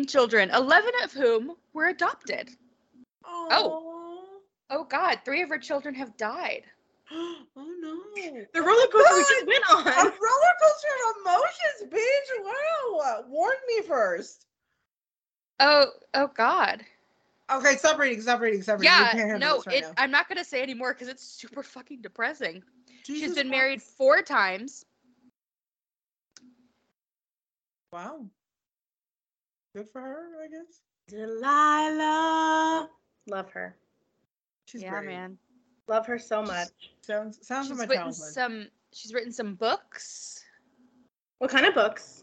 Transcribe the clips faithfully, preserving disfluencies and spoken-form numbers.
children, eleven of whom were adopted. Aww. Oh. Oh, God. Three of her children have died. Oh, no. The roller coaster we just went on. A roller coaster of emotions, bitch. Wow. Warn me first. Oh, oh, God. Okay, stop reading, stop reading, stop reading. Yeah, no, right it, now. I'm not going to say anymore because it's super fucking depressing. Jesus She's been Christ. married four times. Wow. Good for her, I guess. Delilah. Love her. She's yeah, great. man. Love her so much. Sounds sounds She's like my written childhood. some. She's written some books. What kind of books?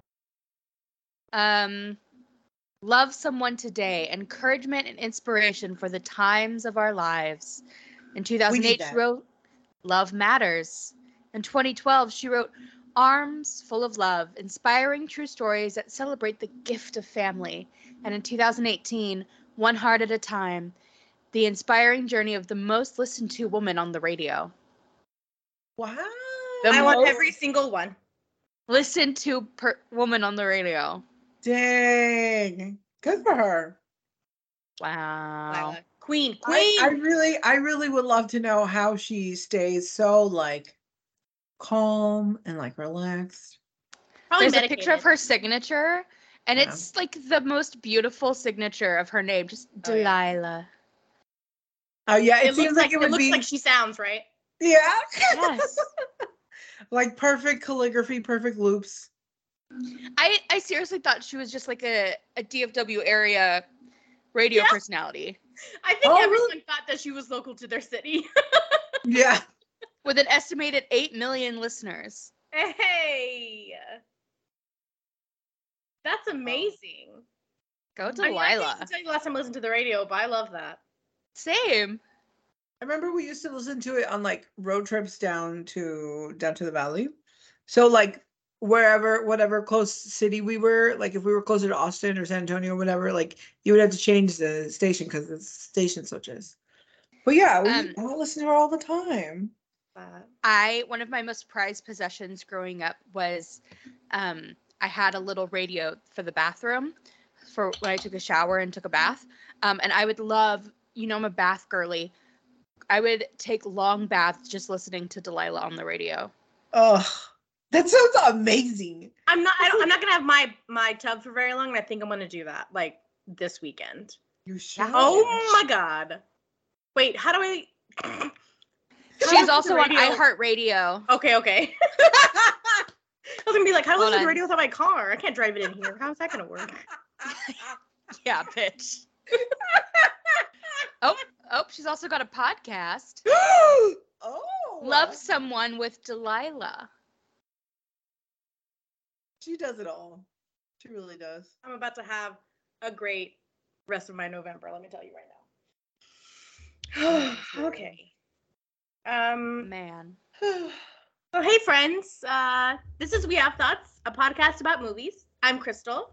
Um, Love Someone Today: Encouragement and Inspiration for the Times of Our Lives. In two thousand eight, she that. wrote Love Matters. In twenty twelve, she wrote Arms Full of Love: Inspiring True Stories that Celebrate the Gift of Family. And in two thousand eighteen, One Heart at a Time: The Inspiring Journey of the Most Listened to Woman on the Radio. Wow. The I want most every single one. listened to per woman on the radio. Dang. Good for her. Wow. Lila. Queen. I, Queen. I really, I really would love to know how she stays so like calm and like relaxed. Probably There's medicated. a picture of her signature, and Yeah. it's like the most beautiful signature of her name, just Oh, yeah. Delilah. Oh yeah, it, It, seems looks like, like it would looks be. like she sounds, right? Yeah. Yes. Like perfect calligraphy, perfect loops. I, I seriously thought she was just like a, a D F W area radio Yeah. personality I think Oh, everyone really? thought that she was local to their city. Yeah. with an estimated eight million listeners. Hey. That's amazing. Go I mean, I Delilah. can't tell you the last time I listened to the radio, but I love that. Same. I remember we used to listen to it on like road trips down to down to the valley. So like wherever, whatever close city we were, like if we were closer to Austin or San Antonio or whatever, like you would have to change the station because it's station switches. But yeah, we Um, I listen to her all the time. Uh, I one of my most prized possessions growing up was um, I had a little radio for the bathroom for when I took a shower and took a bath. Um, and I would love, you know, I'm a bath girly. I would take long baths just listening to Delilah on the radio. Oh, that sounds amazing. I'm not. I don't, I'm not gonna have my my tub for very long, and I think I'm gonna do that like this weekend. You should. Oh my god! Wait, how do I? How do I She's listen to also on radio? iHeartRadio. Okay, okay. I was gonna be like, how do I Hold listen to on. radio without my car? I can't drive it in here. How's that gonna work? Yeah, bitch. oh, oh, she's also got a podcast. Oh, Love Someone with Delilah. She does it all. She really does. I'm about to have a great rest of my November. Let me tell you right now. Okay. Um. Man. So hey friends, uh, this is We Have Thoughts, a podcast about movies. I'm Crystal.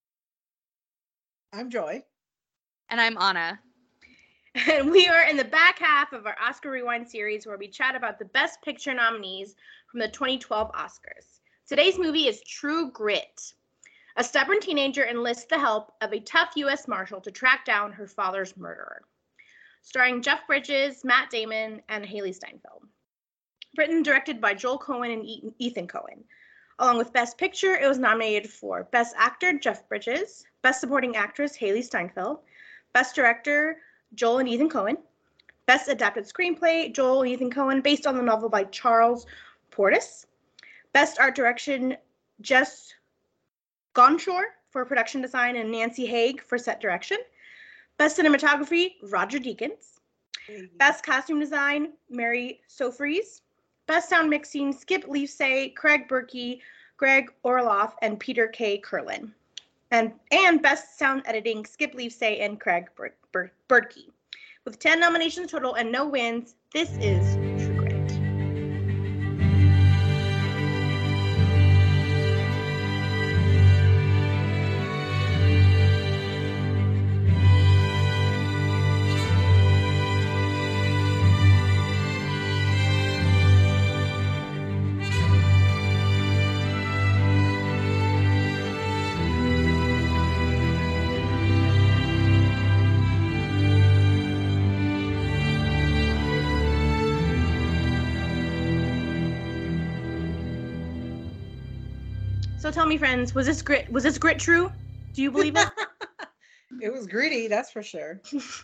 I'm Joy. And I'm Anna. And we are in the back half of our Oscar Rewind series where we chat about the Best Picture nominees from the twenty twelve Oscars. Today's movie is True Grit. A stubborn teenager enlists the help of a tough U S Marshal to track down her father's murderer. Starring Jeff Bridges, Matt Damon, and Haley Steinfeld. Written and directed by Joel Cohen and Ethan Cohen. Along with Best Picture, it was nominated for Best Actor, Jeff Bridges, Best Supporting Actress, Haley Steinfeld, Best Director, Joel and Ethan Cohen, Best Adapted Screenplay, Joel and Ethan Cohen, based on the novel by Charles Portis, Best Art Direction, Jess Gonshore for production design, and Nancy Haig for set direction, Best Cinematography, Roger Deakins, Best Costume Design, Mary Sofries, Best Sound Mixing, Skip Leafsay, Craig Berkey, Greg Orloff, and Peter K. Curlin. And, and Best Sound Editing, Skip Leafsay and Craig Ber- Ber- Berkey. With ten nominations total and no wins, this is True Grit. So tell me, friends, was this grit? Was this grit true? Do you believe it? It was gritty, that's for sure.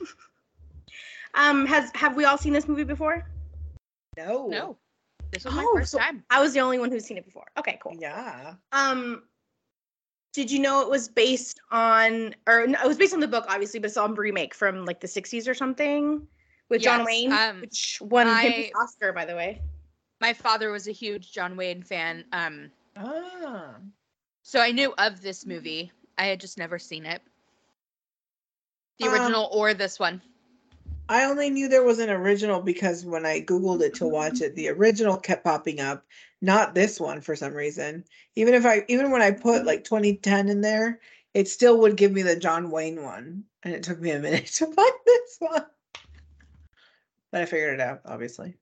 um, has have we all seen this movie before? No. No, this was my Oh, first so time. I was the only one who's seen it before. Okay, cool. Yeah. Um, did you know it was based on, or no, it was based on the book, obviously, but it's on a remake from like the sixties or something with John Yes, Wayne, um, which won him his I- Oscar, by the way. My father was a huge John Wayne fan, um, Ah. so I knew of this movie. I had just never seen it, the Um, original or this one. I only knew there was an original because when I Googled it to watch it, the original kept popping up, not this one for some reason. Even if I, even when I put like twenty ten in there, it still would give me the John Wayne one. And it took me a minute to find this one. But I figured it out, obviously.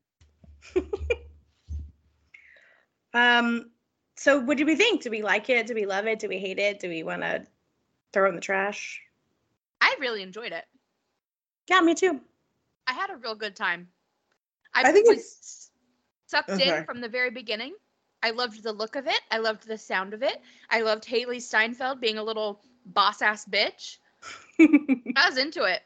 Um, so what did we think? Do we like it? Do we love it? Do we hate it? Do we want to throw it in the trash? I really enjoyed it. Yeah, me too. I had a real good time. I, I think was it's- sucked Oh, in sorry. from the very beginning. I loved the look of it. I loved the sound of it. I loved Haley Steinfeld being a little boss ass bitch. I was into it.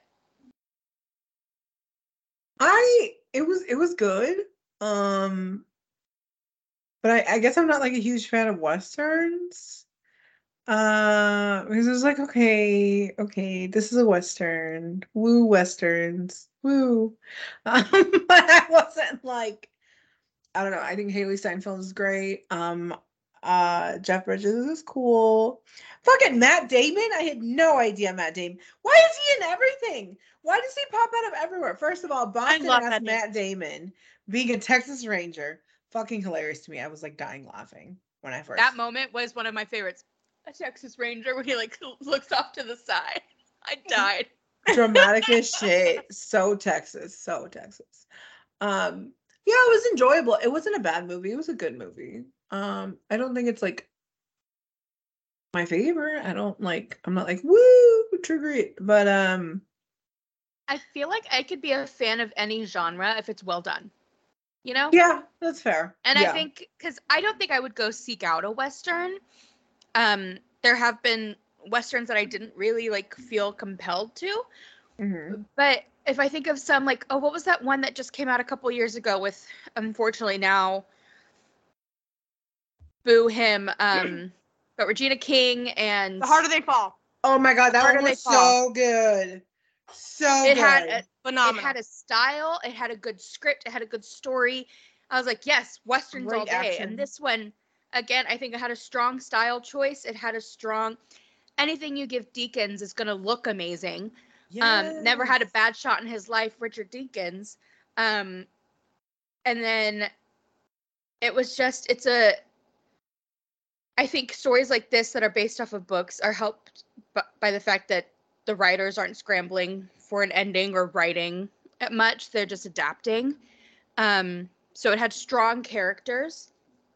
I it was it was good. Um but I, I guess I'm not like a huge fan of westerns. Uh because it was like, okay, okay, this is a western. Woo westerns. Woo. Um, but I wasn't like, I don't know. I think Haley Steinfeld is great. Um uh Jeff Bridges is cool. Fucking Matt Damon. I had no idea Matt Damon. Why is he in everything? Why does he pop out of everywhere? First of all, Boston love ass Matt Matt Damon being a Texas Ranger. Fucking hilarious to me. I was like dying laughing when I first. That moment was one of my favorites. A Texas Ranger where he like looks off to the side. I died. Dramatic as shit. So Texas. So Texas. Um, yeah, it was enjoyable. It wasn't a bad movie. It was a good movie. Um, I don't think it's like my favorite. I don't like, I'm not like, woo, trigger it. But um, I feel like I could be a fan of any genre if it's well done. You know? yeah, that's fair. And yeah. I think because I don't think I would go seek out a Western. Um, there have been Westerns that I didn't really like feel compelled to. Mhm. But if I think of some like, oh, what was that one that just came out a couple years ago with, unfortunately now, boo him, um, but Regina King and The Harder They Fall. Oh my god, that Harder one They was Fall. so good. So it good. had a, it Phenomenal. had a style, it had a good script, it had a good story. I was like, yes, Westerns Great all day. action. And this one, again, I think it had a strong style choice. It had a strong, anything you give Deakins is going to look amazing. Um, never had a Yes. bad shot in his life, Richard Deakins. Um, and then it was just, it's a, I think stories like this that are based off of books are helped b- by the fact that the writers aren't scrambling for an ending or writing it much. They're just adapting. Um, so it had strong characters.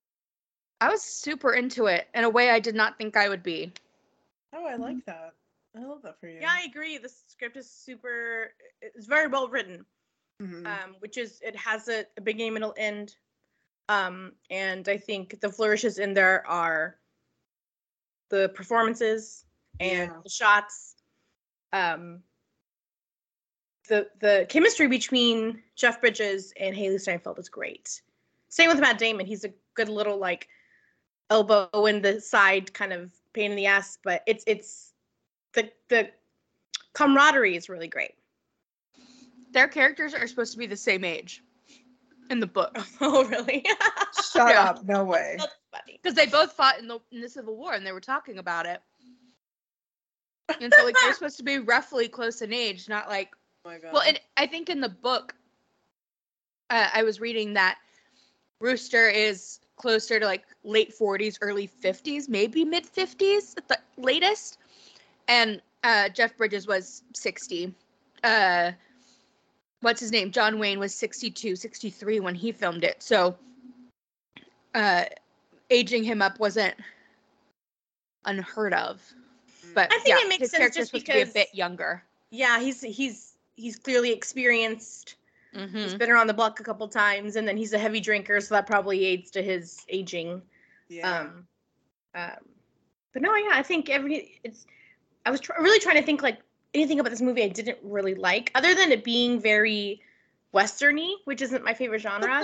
I was super into it in a way I did not think I would be. Oh, I like that. I love that for you. Yeah, I agree. The script is super. It's very well written. Mhm. Um, which is it has a, a beginning, middle, end. Um, and I think the flourishes in there are the performances and Yeah. the shots. Um, the the chemistry between Jeff Bridges and Haley Steinfeld is great. Same with Matt Damon. He's a good little like elbow in the side kind of pain in the ass, but it's it's the the camaraderie is really great. Their characters are supposed to be the same age in the book Oh, really? Shut Yeah. up. No way. That's funny. because they both fought in the in the Civil War and they were talking about it. And so like they're supposed to be roughly close in age, not like Oh my god. well. And I think in the book, uh, I was reading that Rooster is closer to like late forties, early fifties, maybe mid fifties at the latest. And uh, Jeff Bridges was sixty. Uh, what's his name? John Wayne was sixty-two, sixty-three when he filmed it. So uh, aging him up wasn't unheard of. But I think yeah, it makes his sense character's just supposed to be a because- bit younger. Yeah, he's he's he's clearly experienced. Mm-hmm. He's been around the block a couple times, and then he's a heavy drinker, so that probably aids to his aging. yeah. Um, Um, but no, yeah, I think every it's. I was tr- really trying to think like anything about this movie I didn't really like, other than it being very westerny, which isn't my favorite genre.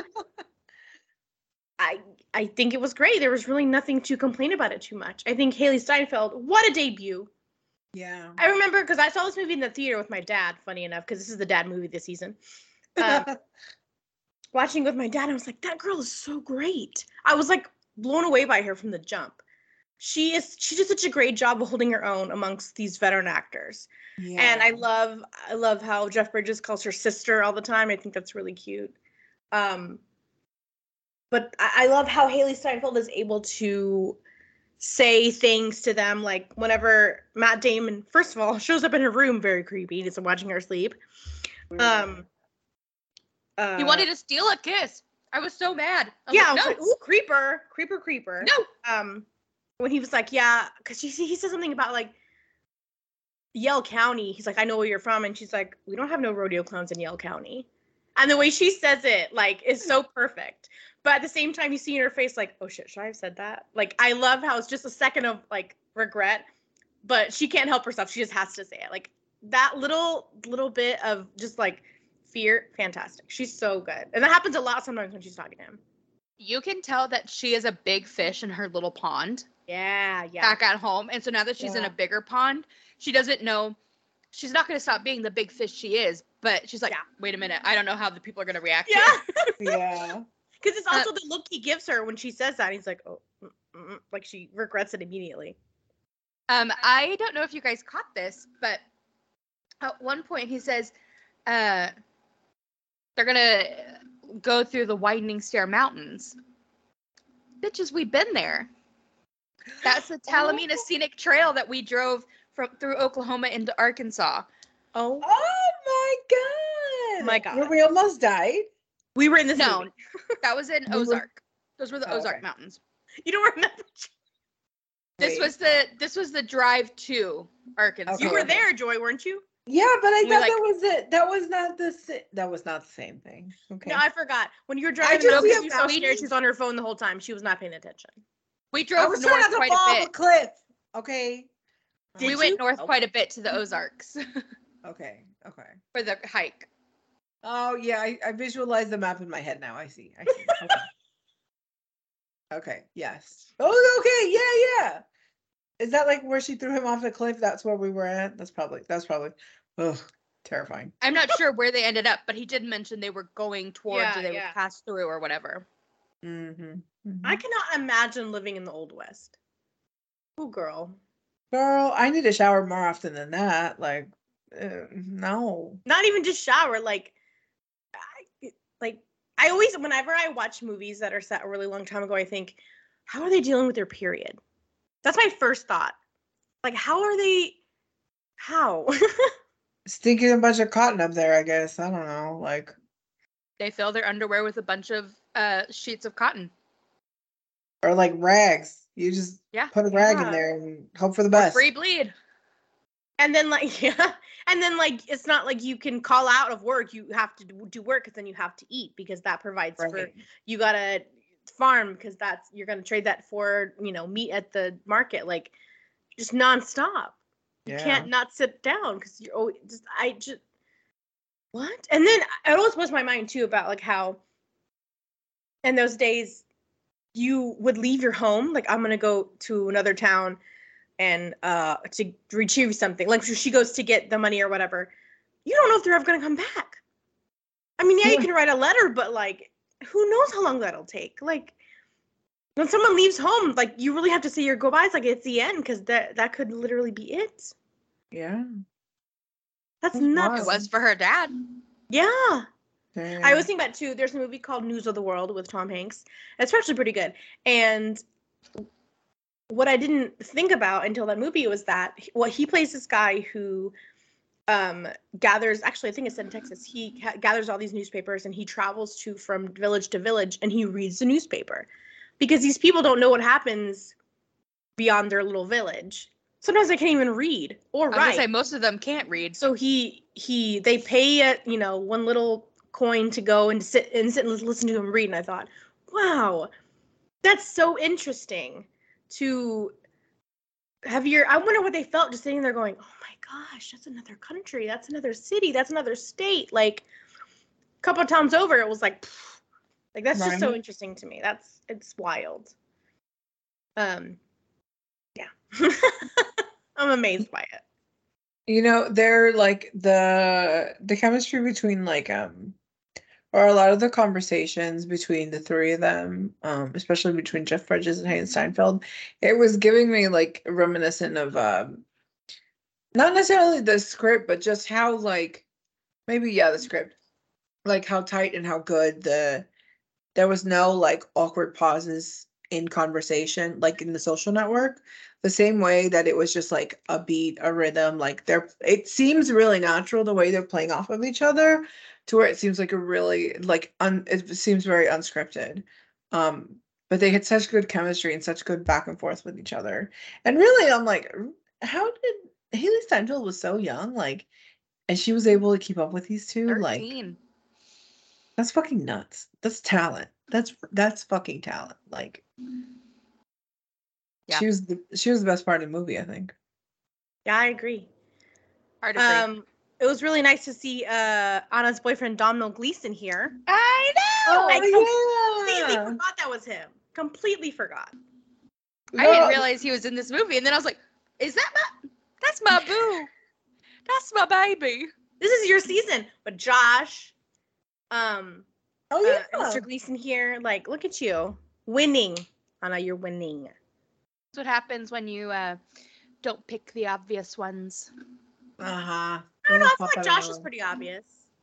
I I think it was great. There was really nothing to complain about it too much. I think Haley Steinfeld, what a debut. Yeah. I remember because I saw this movie in the theater with my dad, funny enough, because this is the dad movie this season. Um, watching with my dad, I was like, that girl is so great. I was like blown away by her from the jump. She is she did such a great job of holding her own amongst these veteran actors. Yeah. And I love I love how Jeff Bridges calls her sister all the time. I think that's really cute. Um, but I, I love how Haley Steinfeld is able to say things to them, like whenever Matt Damon, first of all, shows up in her room, very creepy, just watching her sleep. Um, uh, He wanted to steal a kiss. I was so mad. I was yeah, like, I was no, like, ooh, creeper, creeper, creeper. no. Um, when he was like, yeah, because he he said something about like Yell County. He's like, I know where you're from, and she's like, we don't have no rodeo clowns in Yell County. And the way she says it, like, is so perfect. But at the same time, you see in her face, like, oh shit, should I have said that? Like, I love how it's just a second of like regret, but she can't help herself. She just has to say it. Like that little little bit of just like fear, fantastic. She's so good, and that happens a lot sometimes when she's talking to him. You can tell that she is a big fish in her little pond Yeah, yeah. back at home. And so now that she's in Yeah. a bigger pond, she doesn't know, she's not going to stop being the big fish she is. But she's like, Yeah. wait a minute, I don't know how the people are going to react. Yeah, here." Yeah. because it's also the look he gives her when she says that. He's like, oh, mm, mm, like she regrets it immediately. Um, I don't know if you guys caught this, but at one point he says, uh, they're going to go through the Widening Stair Mountains. Bitches, we've been there. That's the Talamina Oh. Scenic Trail that we drove from through Oklahoma into Arkansas. Oh, Oh my god. My God. Where we almost died. we were in this No, movie. that was in We were- Ozark. Those were the Oh, Ozark okay. Mountains. You don't remember? This Wait. was the this was the drive to Arkansas. You Okay. were there, Joy, weren't you? Yeah, but I We, thought like- that was it. That was not the sa- that was not the same thing. Okay. No, I forgot. When you were driving just the see mountains, a you saw mountain. Sherry. She was on her phone the whole time. She was not paying attention. We I drove was north trying not to quite fall a off a bit. cliff. Okay. Did we you? went north Oh. quite a bit to the Ozarks Okay. Okay. for the hike. Oh yeah, I, I visualize the map in my head now. I see. I see. Okay. Okay. Yes. Oh, okay. Yeah, yeah. Is that like where she threw him off the cliff? That's where we were at. That's probably. That's probably. Ugh, terrifying. I'm not sure where they ended up, but he did mention they were going towards Yeah, or they yeah. would pass through or whatever. Mm-hmm. I cannot imagine living in the Old West. Oh, girl. Girl, I need to shower more often than that. Like, uh, no. Not even just shower. Like, I, like I always, whenever I watch movies that are set a really long time ago, I think, how are they dealing with their period? That's my first thought. Like, how are they? How? Stinking a bunch of cotton up there. I guess I don't know. Like, They fill their underwear with a bunch of uh, sheets of cotton. or like rags. You just Yeah. put a rag Yeah. in there and hope for the Or best. free bleed. And then like yeah, and then like it's not like you can call out of work. You have to do do work because then you have to eat because that provides for Right. you gotta farm because that's you're gonna trade that for you know meat at the market like just nonstop. You Yeah. can't not sit down because you're always just I just what? And then it always blows my mind too about like how in those days you would leave your home like I'm gonna go to another town and uh to retrieve something like she goes to get the money or whatever. You don't know if they're ever gonna come back. I mean, yeah, you Yeah. can write a letter, but like who knows how long that'll take? Like when someone leaves home, like you really have to say your goodbyes like it's the end because that that could literally be it. Yeah. That's That's nuts. It was for her dad. Yeah. Damn. I was thinking about too. There's a movie called News of the World with Tom Hanks. It's actually pretty good. And what I didn't think about until that movie was that well, he plays this guy who um, gathers. Actually, I think it's in Texas. He ha- gathers all these newspapers and he travels to from village to village and he reads the newspaper because these people don't know what happens beyond their little village. Sometimes they can't even read or I was gonna write. say most of them can't read. So he he they pay a you know one little coin to go and sit and sit and listen to him read, and I thought, wow, that's so interesting to have your, I wonder what they felt just sitting there going, oh my gosh, that's another country. That's another city. That's another state. Like a couple of times over, it was like, pfft. Like, that's just so Right. interesting to me. That's, it's wild. Um, yeah. I'm amazed by it. You know, they're like the the chemistry between like um or a lot of the conversations between the three of them, um, especially between Jeff Bridges and Hayden Steinfeld, it was giving me like reminiscent of um not necessarily the script, but just how like maybe yeah, the script. Like how tight and how good the there was no like awkward pauses in conversation like in The Social Network. The same way that it was just like a beat, a rhythm, like they're it seems really natural the way they're playing off of each other to where it seems like a really like un it seems very unscripted. Um, but they had such good chemistry and such good back and forth with each other. And really I'm like, how did Haley Steinfeld was so young, like, and she was able to keep up with these two, like thirteen. that's fucking nuts. That's talent. That's that's fucking talent. Like Yeah. she was the she was the best part of the movie, I think. Yeah, I agree. Hard to agree. Um, it was really nice to see uh Anna's boyfriend Domhnall Gleeson here. I know. I Oh completely yeah. forgot that was him. Completely forgot. I didn't No, realize he was in this movie, and then I was like, "Is that my? That's my boo. That's my baby." This is your season. But Josh, um, Oh uh, yeah. Mister Gleason here, like, look at you. Winning. Anna, you're winning. That's what happens when you uh, don't pick the obvious ones. Uh-huh. I don't know, I feel like Josh is pretty obvious.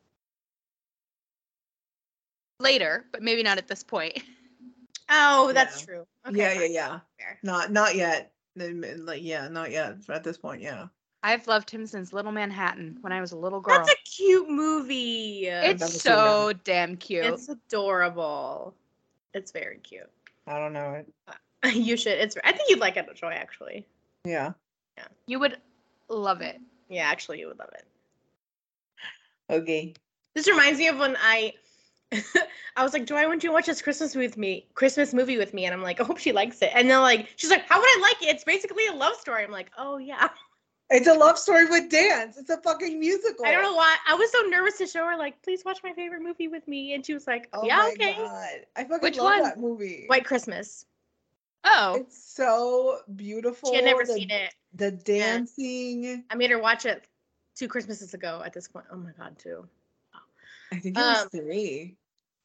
Later, but maybe not at this point. Oh, that's Yeah. true. Okay, Yeah, yeah, fine. yeah. Fair. Not not yet. Like yeah, not yet. At this point, yeah. I've loved him since Little Manhattan when I was a little girl. That's a cute movie. it's never seen so damn cute. It's adorable. It's very cute. I don't know it. You should. It's. I think you'd like it, Joy. Actually. Yeah. You would love it. Yeah, actually, you would love it. Okay. This reminds me of when I, I was like, Joy, why don't you watch this Christmas with me? Christmas movie with me, and I'm like, I hope she likes it. And then like, she's like, how would I like it? It's basically a love story. I'm like, oh yeah. It's a love story with dance. It's a fucking musical. I don't know why. I was so nervous to show her like, please watch my favorite movie with me, and she was like, Oh yeah, my okay. God. I fucking Which love one? that movie. White Christmas. Oh, It's so beautiful. She had never the, seen it. The dancing. I made her watch it two Christmases ago. At this point, oh my God, two. I think it was Um, three.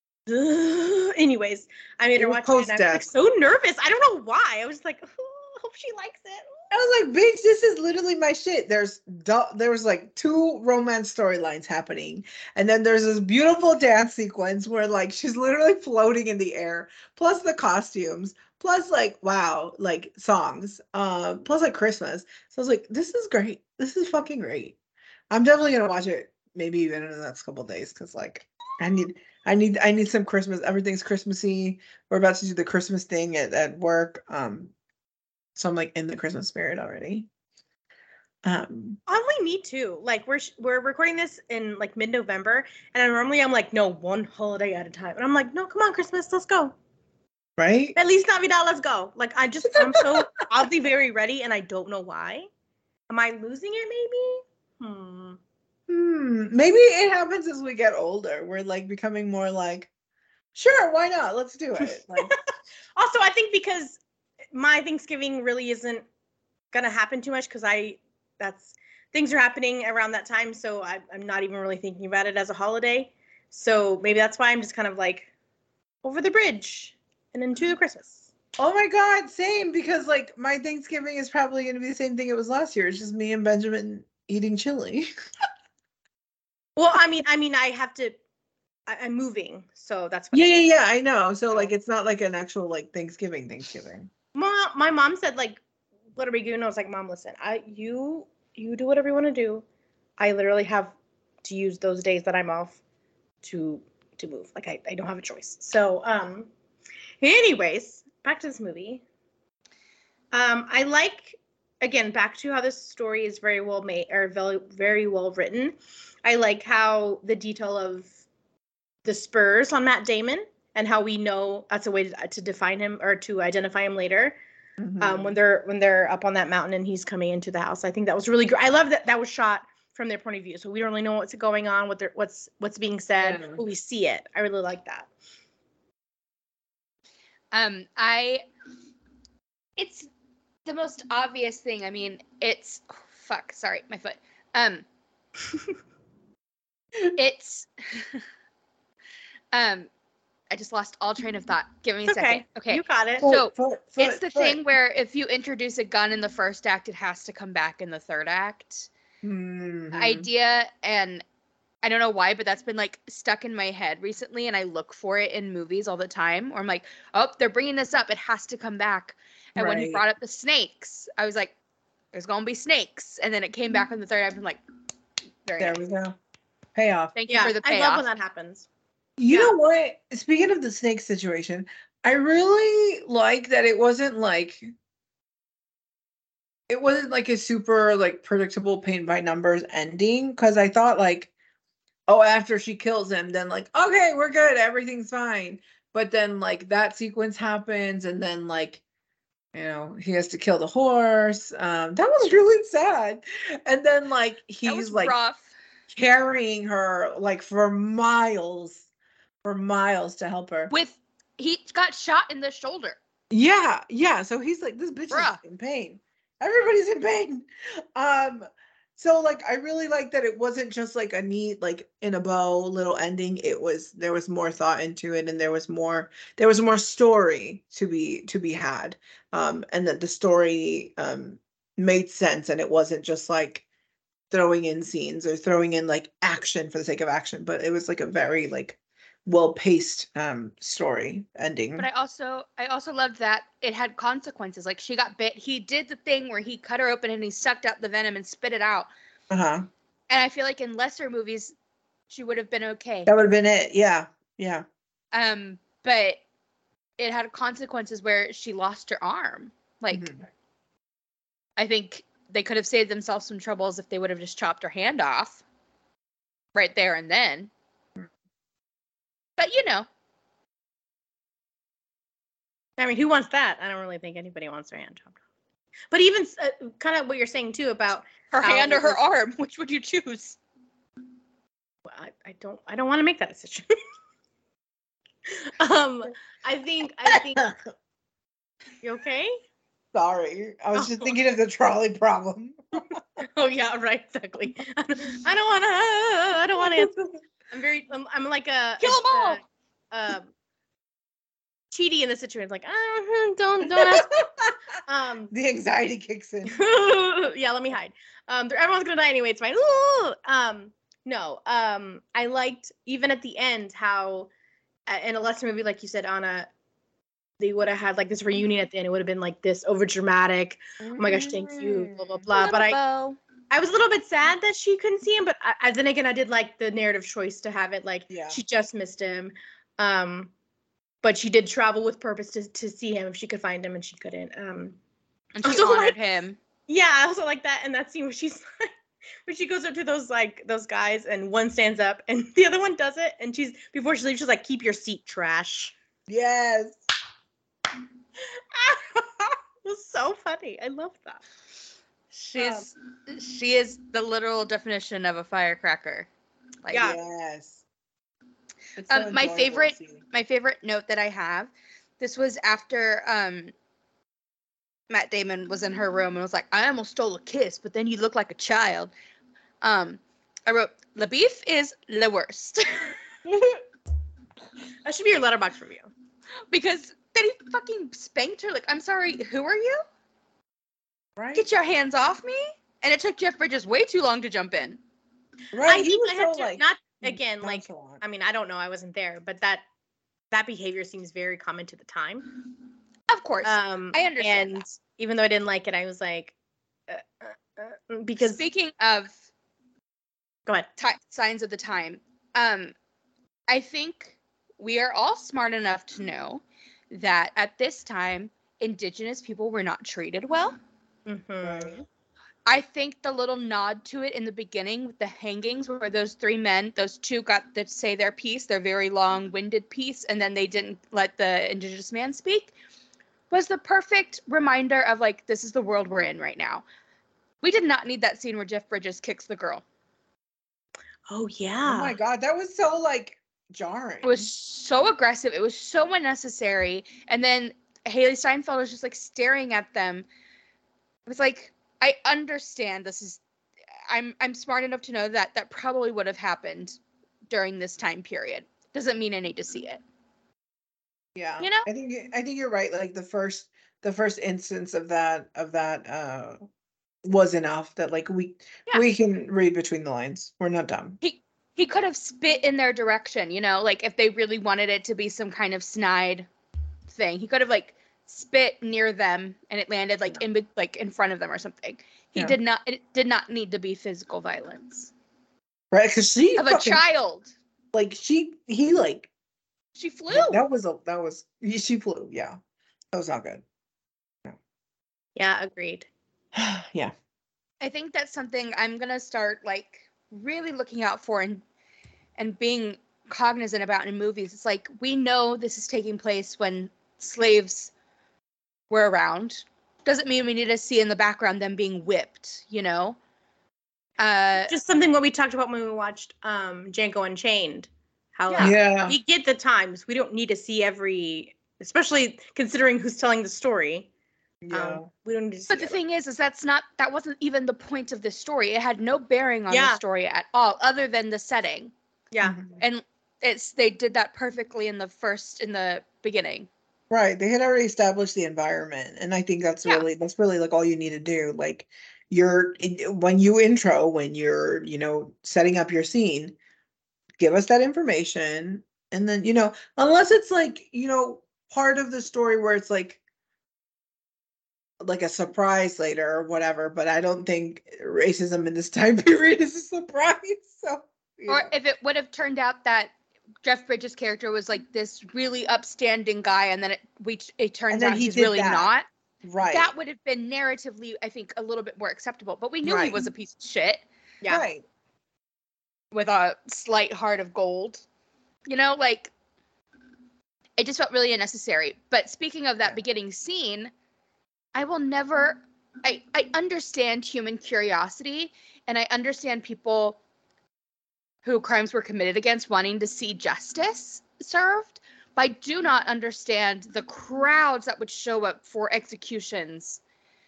Anyways, I made It her was watch it, and I was like post-death. so nervous. I don't know why. I was like, oh, hope she likes it. I was like, bitch, this is literally my shit. There's du- there was like two romance storylines happening, and then there's this beautiful dance sequence where like she's literally floating in the air, plus the costumes, plus like wow, like songs, uh, plus like Christmas. So I was like, this is great. This is fucking great. I'm definitely gonna watch it, maybe even in the next couple of days, because like I need, I need, I need some Christmas. Everything's Christmassy. We're about to do the Christmas thing at at work. Um. So I'm like in the Christmas spirit already. Um, Oddly, me too. Like we're sh- we're recording this in like mid-November, and I normally I'm like, no, one holiday at a time, and I'm like, no, come on, Christmas, let's go. right? At least Navidad, let's go. Like I just I'm so oddly very ready, and I don't know why. Am I losing it? Maybe. Hmm. Hmm. Maybe it happens as we get older. We're like becoming more like, sure, why not? Let's do it. Like, Also, I think because my Thanksgiving really isn't gonna happen too much because I that's things are happening around that time, so I, I'm not even really thinking about it as a holiday. So maybe that's why I'm just kind of like over the bridge and into the Christmas. oh my God, same. Because like my Thanksgiving is probably going to be the same thing it was last year. It's just me and Benjamin eating chili. Well, I mean, I mean, I have to. I, I'm moving, so that's what Yeah, yeah, yeah. I know. So like, it's not like an actual like Thanksgiving, Thanksgiving. Mom, my mom said, like, what are we doing? I was like, Mom, listen, I you you do whatever you want to do. I literally have to use those days that I'm off to to move. Like I, I don't have a choice. So um anyways, back to this movie. Um I like again back to how this story is very well made or very very well written. I like how the detail of the spurs on Matt Damon and how we know that's a way to, to define him or to identify him later. Mhm. Um, when they're when they're up on that mountain and he's coming into the house. I think that was really great. I love that that was shot from their point of view, so we don't really know what's going on, what they're what's what's being said, Yeah. but we see it. I really like that. Um, I. It's the most obvious thing. I mean, it's oh, fuck. Sorry, my foot. Um, it's. um, I just lost all train of thought. Give me a It's second. okay. Okay. You got it. So, Foot, foot, it's the foot. thing where if you introduce a gun in the first act, it has to come back in the third act. Mhm. Idea, and I don't know why, but that's been like stuck in my head recently, and I look for it in movies all the time. Or I'm like, oh, they're bringing this up; it has to come back. And when he Right. brought up the snakes, I was like, "There's gonna be snakes," and then it came back in the third act. I'm like, very There nice. we go. Payoff. Thank you Yeah, for the I payoff. love when that happens. You Yeah. know what? Speaking of the snake situation, I really like that it wasn't like it wasn't like a super like predictable paint by numbers ending because I thought like, oh, after she kills him, then like, okay, we're good, everything's fine. But then like that sequence happens, and then like, you know, he has to kill the horse. Um, that was really sad. And then like That he's was like rough. carrying her like for miles, for miles to help her. With he got shot in the shoulder. Yeah, yeah. So he's like, this bitch Bruh. is in pain. Everybody's in pain. Um, so like I really like that it wasn't just like a neat, like in a bow little ending. It was there was more thought into it, and there was more there was more story to be to be had. Um, and that the story um made sense, and it wasn't just like throwing in scenes or throwing in like action for the sake of action, but it was like a very like well-paced um story ending. But I also I also loved that it had consequences. Like she got bit. He did the thing where he cut her open and he sucked out the venom and spit it out. Uh-huh. And I feel like in lesser movies, she would have been okay. That would have been it. Yeah. Yeah. Um, but it had consequences where she lost her arm. Like Mhm. I think they could have saved themselves some troubles if they would have just chopped her hand off right there and then. But you know, I mean, who wants that? I don't really think anybody wants their hand chopped off. But even uh, kind of what you're saying too about her how hand or it her was- arm, which would you choose? well, I, I don't I don't want to make that decision. um, I think I think you okay? Sorry. I was just Oh. thinking of the trolley problem. Oh yeah, right, exactly. I don't want to. I don't want to answer. I'm very. I'm, I'm like a Kill 'em all. a, um, cheaty in this situation. Like, uh, don't don't ask. Um, The anxiety kicks in. yeah, let me hide. Um, they're- everyone's gonna die anyway. It's fine. Ooh! Um, no. Um, I liked even at the end how, uh, in a lesser movie, like you said, Anna, they would have had like this reunion at the end. It would have been like this over dramatic. Oh my gosh, thank you. Blah blah blah. But I, Bow. I was a little bit sad that she couldn't see him. But I, I, then again, I did like the narrative choice to have it like Yeah. she just missed him. Um, but she did travel with purpose to to see him if she could find him, and she couldn't. Um. And she Also, honored like- him. Yeah, I also like that. And that scene where she's like, where she goes up to those like those guys, and one stands up, and the other one does it, and she's before she leaves, she's like, "Keep your seat, trash." Yes. It was so funny. I love that. She's she is the literal definition of a firecracker. Like, Yeah. Yes. It's Um, my enjoyable to favorite- see. my favorite note that I have, this was after um Matt Damon was in her room and was like, I almost stole a kiss, but then you look like a child. Um, I wrote, LaBeef is the worst. That should be your letterbox review. Because then he fucking spanked her. Like, I'm sorry, who are you? Right. Get your hands off me. And it took Jeff Bridges way too long to jump in. Right. I he think was I had so, to like, not again like nonchalant. I mean I don't know, I wasn't there, but that that behavior seems very common to the time. Of course. Um, I understand And that. even though I didn't like it, I was like, uh, uh, uh, because Speaking of go ahead. ti signs of the time, um, I think we are all smart enough to know that at this time, Indigenous people were not treated well. Mm-hmm. Right. I think the little nod to it in the beginning with the hangings where those three men, those two got to say their piece, their very long-winded piece, and then they didn't let the Indigenous man speak, was the perfect reminder of like, this is the world we're in right now. We did not need that scene where Jeff Bridges kicks the girl. Oh yeah. Oh my god, that was so like jarring. It was so aggressive. It was so unnecessary. And then Haley Steinfeld was just like staring at them. It was like, I understand this is I'm I'm smart enough to know that that probably would have happened during this time period. Doesn't mean I need to see it. Yeah. You know? I think I think you're right. Like the first the first instance of that of that uh was enough that like we Yeah. we can read between the lines. We're not dumb. He he could have spit in their direction, you know, like if they really wanted it to be some kind of snide thing. He could have like spit near them and it landed like in be- like in front of them or something. He Yeah. did not it did not need to be physical violence Right? Because she of a fucking- child. like she he like She flew. that, that was a that was she flew, yeah. That was not good. Yeah, agreed. Yeah. I think that's something I'm gonna start like really looking out for and and being cognizant about in movies. It's like we know this is taking place when slaves were around. Doesn't mean we need to see in the background them being whipped, you know? Uh Just something what we talked about when we watched um Django Unchained. How Yeah. like, Yeah. we get the times. We don't need to see every, especially considering who's telling the story. Yeah. Um, we don't need to see But the every- thing is, is that's not that wasn't even the point of this story. It had no bearing on Yeah. the story at all, other than the setting. Yeah. Mhm. And it's they did that perfectly in the first in the beginning. Right. They had already established the environment. And I think that's Yeah. really that's really like all you need to do. Like you're in- when you intro, when you're, you know, setting up your scene, give us that information. And then, you know, unless it's like, you know, part of the story where it's like like a surprise later or whatever, but I don't think racism in this time period is a surprise. So you Or know. if it would have turned out that Jeff Bridges' character was like this really upstanding guy, and then it we it turns And then out he he's did really that. not. Right. That would have been narratively, I think, a little bit more acceptable. But we knew he Right. was a piece of shit Yeah. Right. with a slight heart of gold. You know, like it just felt really unnecessary. But speaking of that Yeah. beginning scene, I will never I, I understand human curiosity and I understand people who crimes were committed against wanting to see justice served, but I do not understand the crowds that would show up for executions.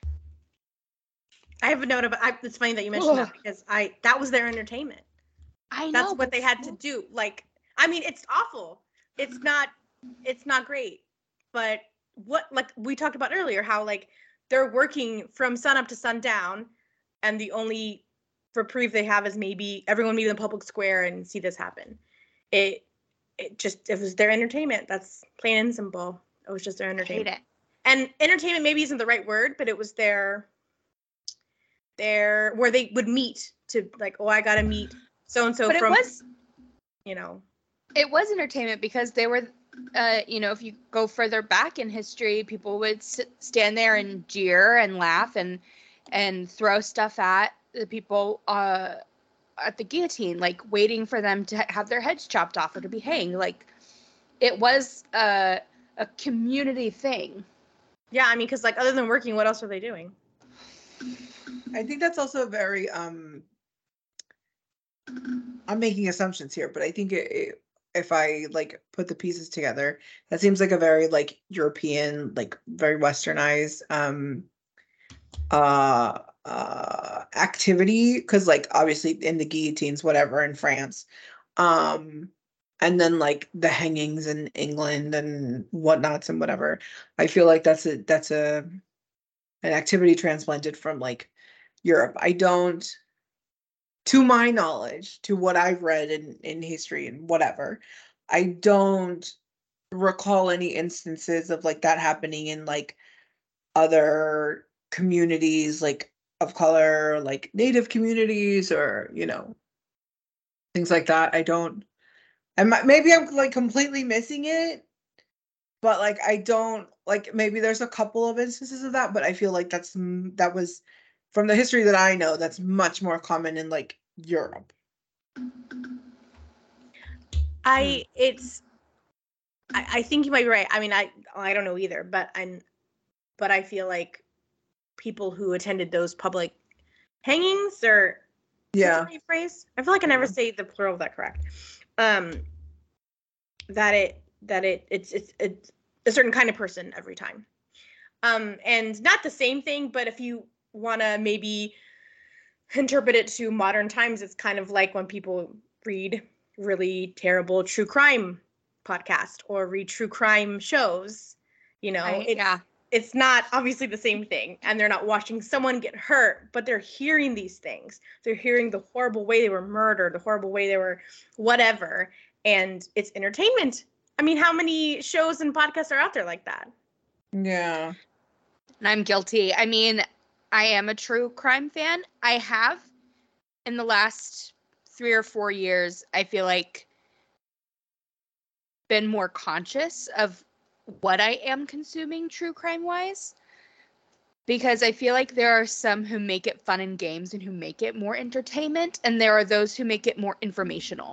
I have a note about. I, it's funny that you mentioned that Ugh. because I that was their entertainment. I know That's what but they had to so- do. Like, I mean, it's awful. It's not. It's not great. But what, like we talked about earlier, how like they're working from sun up to sundown, and the only reprieve they have is maybe everyone meet in the public square and see this happen. It. It just it was their entertainment. That's plain and simple. It was just their I hate entertainment. it. And entertainment maybe isn't the right word, but it was their their where they would meet to like, oh, I gotta meet so and so But it from was you know. it was entertainment because they were uh, you know, if you go further back in history, people would sit, stand there and jeer and laugh and and throw stuff at the people uh, at the guillotine, like waiting for them to ha- have their heads chopped off or to be hanged. Like it was a a community thing. Yeah, I mean, because like other than working, what else are they doing? I think that's also very um I'm making assumptions here, but I think it, it, if I like put the pieces together, that seems like a very like European, like very westernized um uh uh activity because like obviously in the guillotines, whatever in France. Um and then like the hangings in England and whatnots and whatever. I feel like that's a that's a an activity transplanted from like Europe. I don't to my knowledge, to what I've read in, in history and whatever, I don't recall any instances of like that happening in like other communities like of color, like native communities or, you know, things like that. I don't, and maybe I'm like completely missing it, but like I don't like maybe there's a couple of instances of that, but I feel like that's that was from the history that I know, that's much more common in like Europe. I it's I, I think you might be right. I mean, I I don't know either, but I'm but I feel like people who attended those public hangings or Yeah. Is that the right phrase? I feel like I never say the plural of that correct. Um, that it that it it's it's it's a certain kind of person every time. Um, and not the same thing, but if you want to maybe interpret it to modern times, it's kind of like when people read really terrible true crime podcast or read true crime shows. You know, Right, it's, yeah. it's not obviously the same thing, and they're not watching someone get hurt, but they're hearing these things. They're hearing the horrible way they were murdered, the horrible way they were whatever, and it's entertainment. I mean, how many shows and podcasts are out there like that? Yeah. And I'm guilty. I mean, I am a true crime fan. I have, in the last three or four years, I feel like, been more conscious of what I am consuming true crime wise. Because I feel like there are some who make it fun and games and who make it more entertainment. And there are those who make it more informational.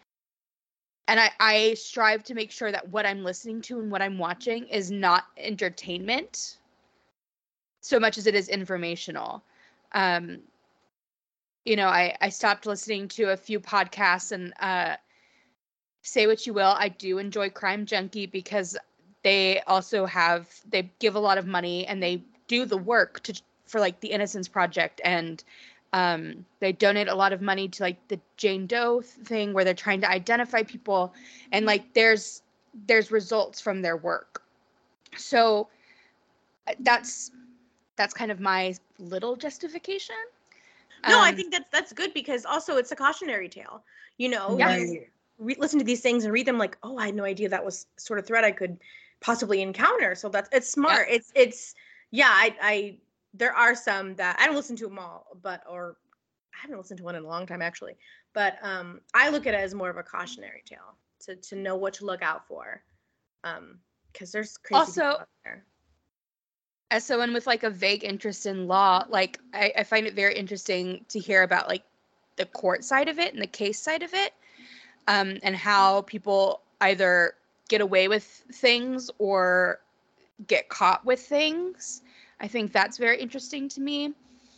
And I, I strive to make sure that what I'm listening to and what I'm watching is not entertainment so much as it is informational. Um, you know, I, I stopped listening to a few podcasts, and uh, say what you will, I do enjoy Crime Junkie because they also have, they give a lot of money and they do the work to for like the Innocence Project, and um, they donate a lot of money to like the Jane Doe thing where they're trying to identify people, and like there's there's results from their work. So that's that's kind of my little justification. No, I Um, think that's that's good because also it's a cautionary tale. You know, Yeah. you re- listen to these things and read them like, oh, I had no idea that was sort of threat I could possibly encounter. So that's it's smart. It's it's yeah. I I there are some that I don't listen to them all, but or I haven't listened to one in a long time actually. But um, I look at it as more of a cautionary tale to to know what to look out for. Um, because there's crazy Also- people out there. as someone with like a vague interest in law, like I, I find it very interesting to hear about like the court side of it and the case side of it, um, and how people either get away with things or get caught with things. I think that's very interesting to me.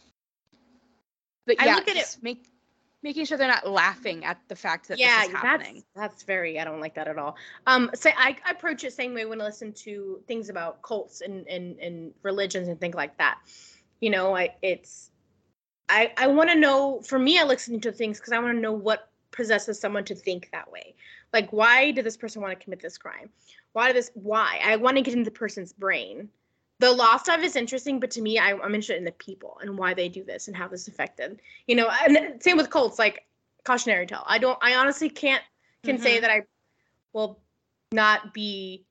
But I yeah, look at it- just make making sure they're not laughing at the fact that Yeah, this is happening. that's that's very I don't like that at all. Um, so I, I approach it same way when I listen to things about cults and and, and religions and things like that. You know, I it's I I want to know. For me, I listen to things because I want to know what possesses someone to think that way. Like, why did this person want to commit this crime? Why did this? Why? I want to get into the person's brain. The law stuff is interesting, but to me, I, I'm interested in the people and why they do this and how this affected. You know, and same with cults, like cautionary tale. I don't. I honestly can't can say Mhm. that I will not be.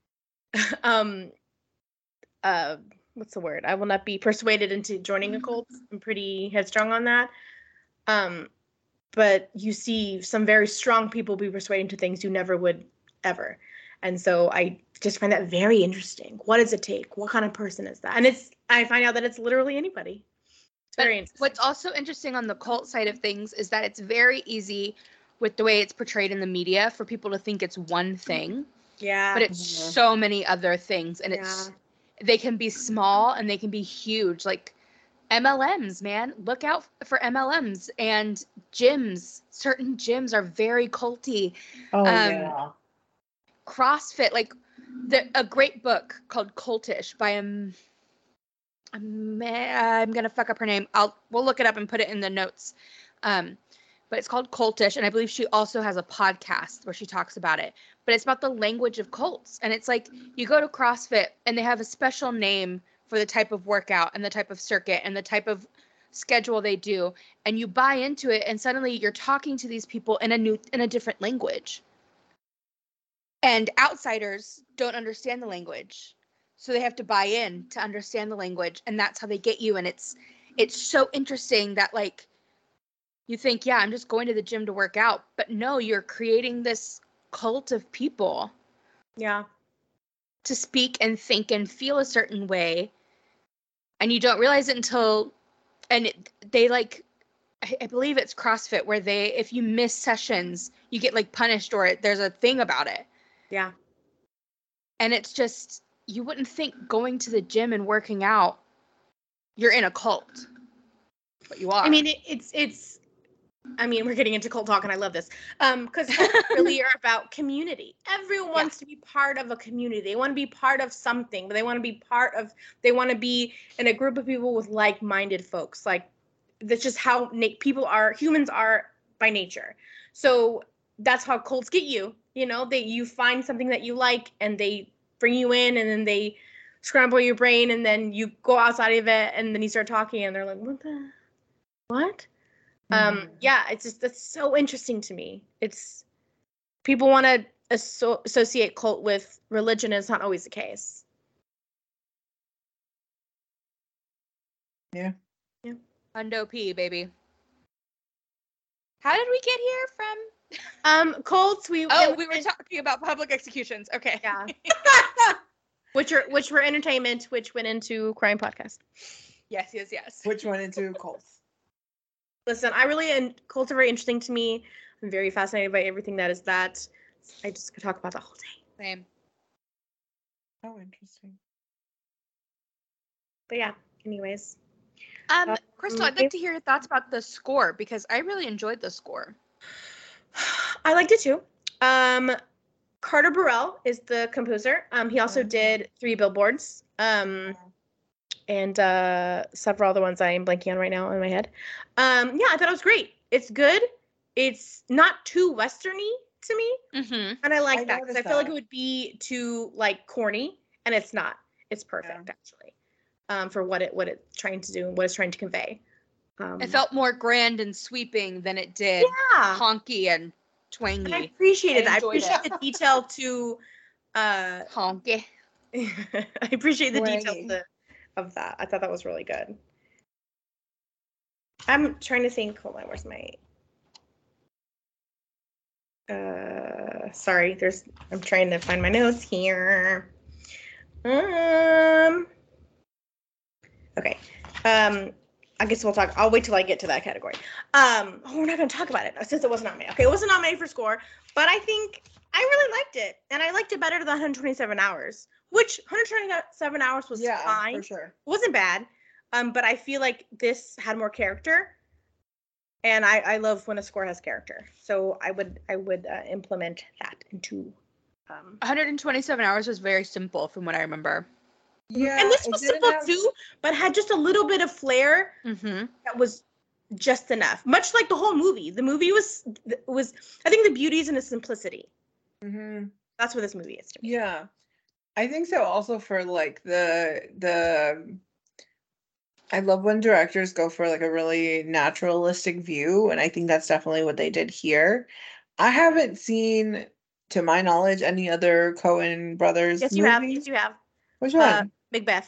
um. Uh. What's the word? I will not be persuaded into joining a cult. I'm pretty headstrong on that. Um. But you see some very strong people be persuaded to things you never would ever. And so I just find that very interesting. What does it take? What kind of person is that? And it's I find out that it's literally anybody. It's very But interesting. what's also interesting on the cult side of things is that it's very easy with the way it's portrayed in the media for people to think it's one thing, Yeah. but it's Mhm. so many other things, and it's they can be small and they can be huge, like M L Ms, man. Look out for M L Ms and gyms. Certain gyms are very culty. Oh Um, yeah. CrossFit, like the a great book called Cultish by a m- a ma- I'm gonna fuck up her name. I'll we'll look it up and put it in the notes. Um, but it's called Cultish, and I believe she also has a podcast where she talks about it. But it's about the language of cults, and it's like you go to CrossFit and they have a special name for the type of workout and the type of circuit and the type of schedule they do, and you buy into it, and suddenly you're talking to these people in a new in a different language. And outsiders don't understand the language, so they have to buy in to understand the language, and that's how they get you. And it's it's so interesting that like you think, yeah, I'm just going to the gym to work out, but no, you're creating this cult of people Yeah. to speak and think and feel a certain way, and you don't realize it until and it, they like I, I believe it's CrossFit where they if you miss sessions you get like punished, or there's a thing about it. Yeah. And it's just you wouldn't think going to the gym and working out, you're in a cult, but you are. I mean, it, it's it's. I mean, we're getting into cult talk, and I love this. Um, because cults really are about community. Everyone Yeah. wants to be part of a community. They want to be part of something. But they want to be part of. They want to be in a group of people with like-minded folks. Like that's just how na- people are. Humans are by nature. So that's how cults get you. You know, they you find something that you like, and they bring you in, and then they scramble your brain, and then you go outside of it, and then you start talking, and they're like, "What the what?" Um, Mhm. yeah, it's just that's so interesting to me. It's people want to asso- associate cult with religion, and it's not always the case. Yeah. Hundo P, baby. How did we get here from? Um, cults. We Oh, then we were went- talking about public executions. Okay. Yeah. which are which were entertainment, which went into crime podcast. Yes, yes, yes. Which went into cults. Listen, I really and cults are very interesting to me. I'm very fascinated by everything that is that. I just could talk about the whole day. Same. Oh, interesting. But yeah, anyways. Um, Uh, Crystal, I'd like to hear your thoughts about the score because I really enjoyed the score. I liked it too. Um, Carter Burrell is the composer. Um, he also Mhm. did Three Billboards. Um, and uh, several other ones I am blanking on right now in my head. Um, yeah, I thought it was great. It's good. It's not too westerny to me, Mm-hmm. and I like I that because I noticed feel like that. it would be too like corny, and it's not. It's perfect actually, um, for what it what it's trying to do and what it's trying to convey. Um, It felt more grand and sweeping than it did yeah, honky and and I twangy. appreciated I that. I enjoyed appreciate it. the detail to. Uh, Honky. I appreciate the details Twangy. of, of that. I thought that was really good. I'm trying to think. Hold on, where's my? Uh, sorry, there's. I'm trying to find my notes here. Um. Okay. Um. I guess we'll talk. I'll wait till I get to that category. Um. Oh, we're not going to talk about it since it wasn't nominated. Okay, it wasn't nominated for score, but I think I really liked it, and I liked it better than one hundred twenty-seven hours, which one hundred twenty-seven hours was Yeah, fine. for sure. Wasn't bad. Um, but I feel like this had more character, and I, I love when a score has character. So I would I would uh, implement that into. Um, one hundred twenty-seven hours was very simple from what I remember. Yeah, and this it was didn't simple have- too, but had just a little bit of flair Mm-hmm. that was just enough. Much like the whole movie. The movie was was I think the beauty is in the simplicity. Mhm. That's what this movie is to me. Yeah, I think so. Also for like the the, I love when directors go for like a really naturalistic view, and I think that's definitely what they did here. I haven't seen, to my knowledge, any other Coen brothers Yes, you have. movies. Yes, you have. Which Uh, one? Macbeth.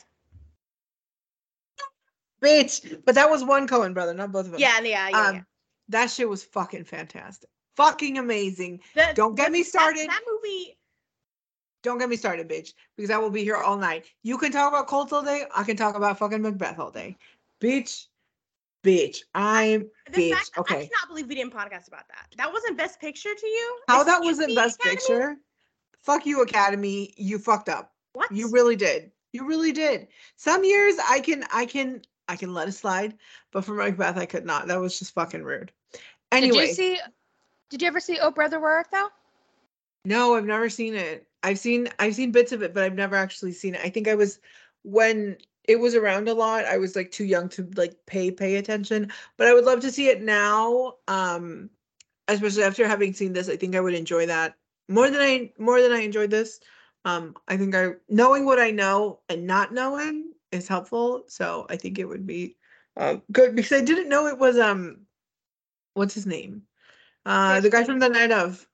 Bitch, but that was one Coen brother, not both of them. Yeah, yeah, yeah. Um, yeah. that shit was fucking fantastic, fucking amazing. The- Don't get the- me that- started. That, movie. Don't get me started, bitch, because I will be here all night. You can talk about Colts all day. I can talk about fucking Macbeth all day. Bitch, bitch, I'm The bitch. fact that I Okay, cannot believe we didn't podcast about that. That wasn't Best Picture to you? how that Excuse wasn't me, Best Academy? Picture? Fuck you, Academy. You fucked up. What? You really did. You really did. Some years I can, I can, I can let it slide, but for Macbeth I could not. That was just fucking rude. Anyway, Did you see? Did you ever see Oh Brother Where Art Thou? no, I've never seen it. I've seen, I've seen bits of it, but I've never actually seen it. I think I was, when it was around a lot, I was like too young to like pay pay attention. But I would love to see it now. Um, especially after having seen this, I think I would enjoy that more than I more than I enjoyed this. Um, I think I knowing what I know and not knowing is helpful. So I think it would be uh, good because I didn't know it was um, what's his name? Uh, the guy from the Night of.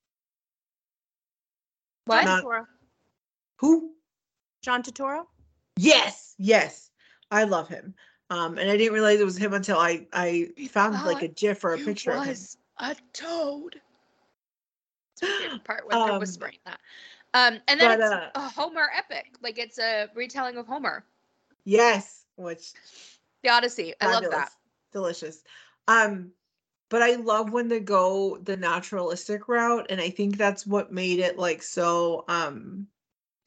What? John Not- Turturro. Who? John Turturro? Yes, yes, I love him. Um, and I didn't realize it was him until I I found like a thought GIF or a It picture of him. was a toad. That's my favorite part when they're Um, whispering that. Um, and then but, it's uh, a Homer epic, like it's a retelling of Homer, Yes, which the Odyssey. I love that. fabulous, delicious. Um, but I love when they go the naturalistic route, and I think that's what made it like so um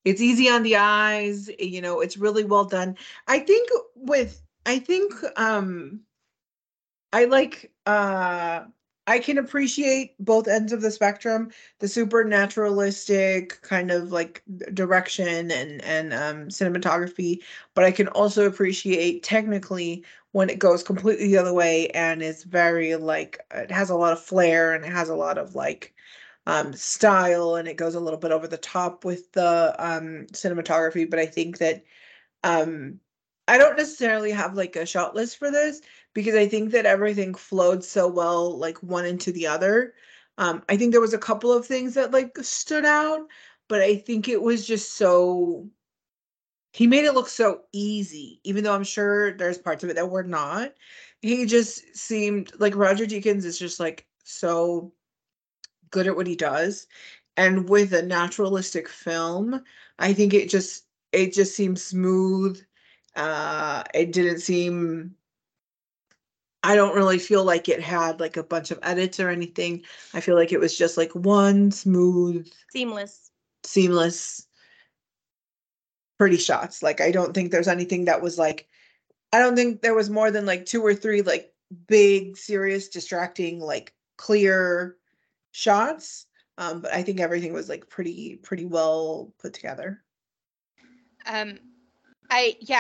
it's easy on the eyes, you know, it's really well done. I think with I think um I like uh I can appreciate both ends of the spectrum, the super naturalistic kind of like d- direction and and um cinematography, but I can also appreciate technically when it goes completely the other way and is very like it has a lot of flair and it has a lot of like um style and it goes a little bit over the top with the um cinematography, but I think that um, I don't necessarily have like a shot list for this because I think that everything flowed so well, like one into the other. Um, I think there was a couple of things that like stood out, but I think it was just so he made it look so easy, even though I'm sure there's parts of it that were not. He just seemed like Roger Deakins is just like so good at what he does. And with a naturalistic film, I think it just it just seems smooth. Uh it didn't seem I don't really feel like it had like a bunch of edits or anything. I feel like it was just like one smooth, Seamless. seamless, pretty shots. Like I don't think there's anything that was like I don't think there was more than like two or three like big, serious, distracting, like clear shots. Um, but I think everything was like pretty pretty well put together. Um, I yeah.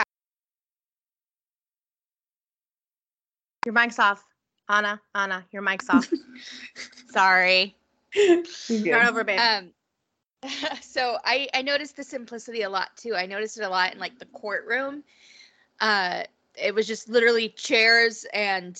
Your mic's off. Anna, Anna, your mic's off. Sorry. Start over, babe. Um, so I I noticed the simplicity a lot too. I noticed it a lot in like the courtroom. Uh, it was just literally chairs and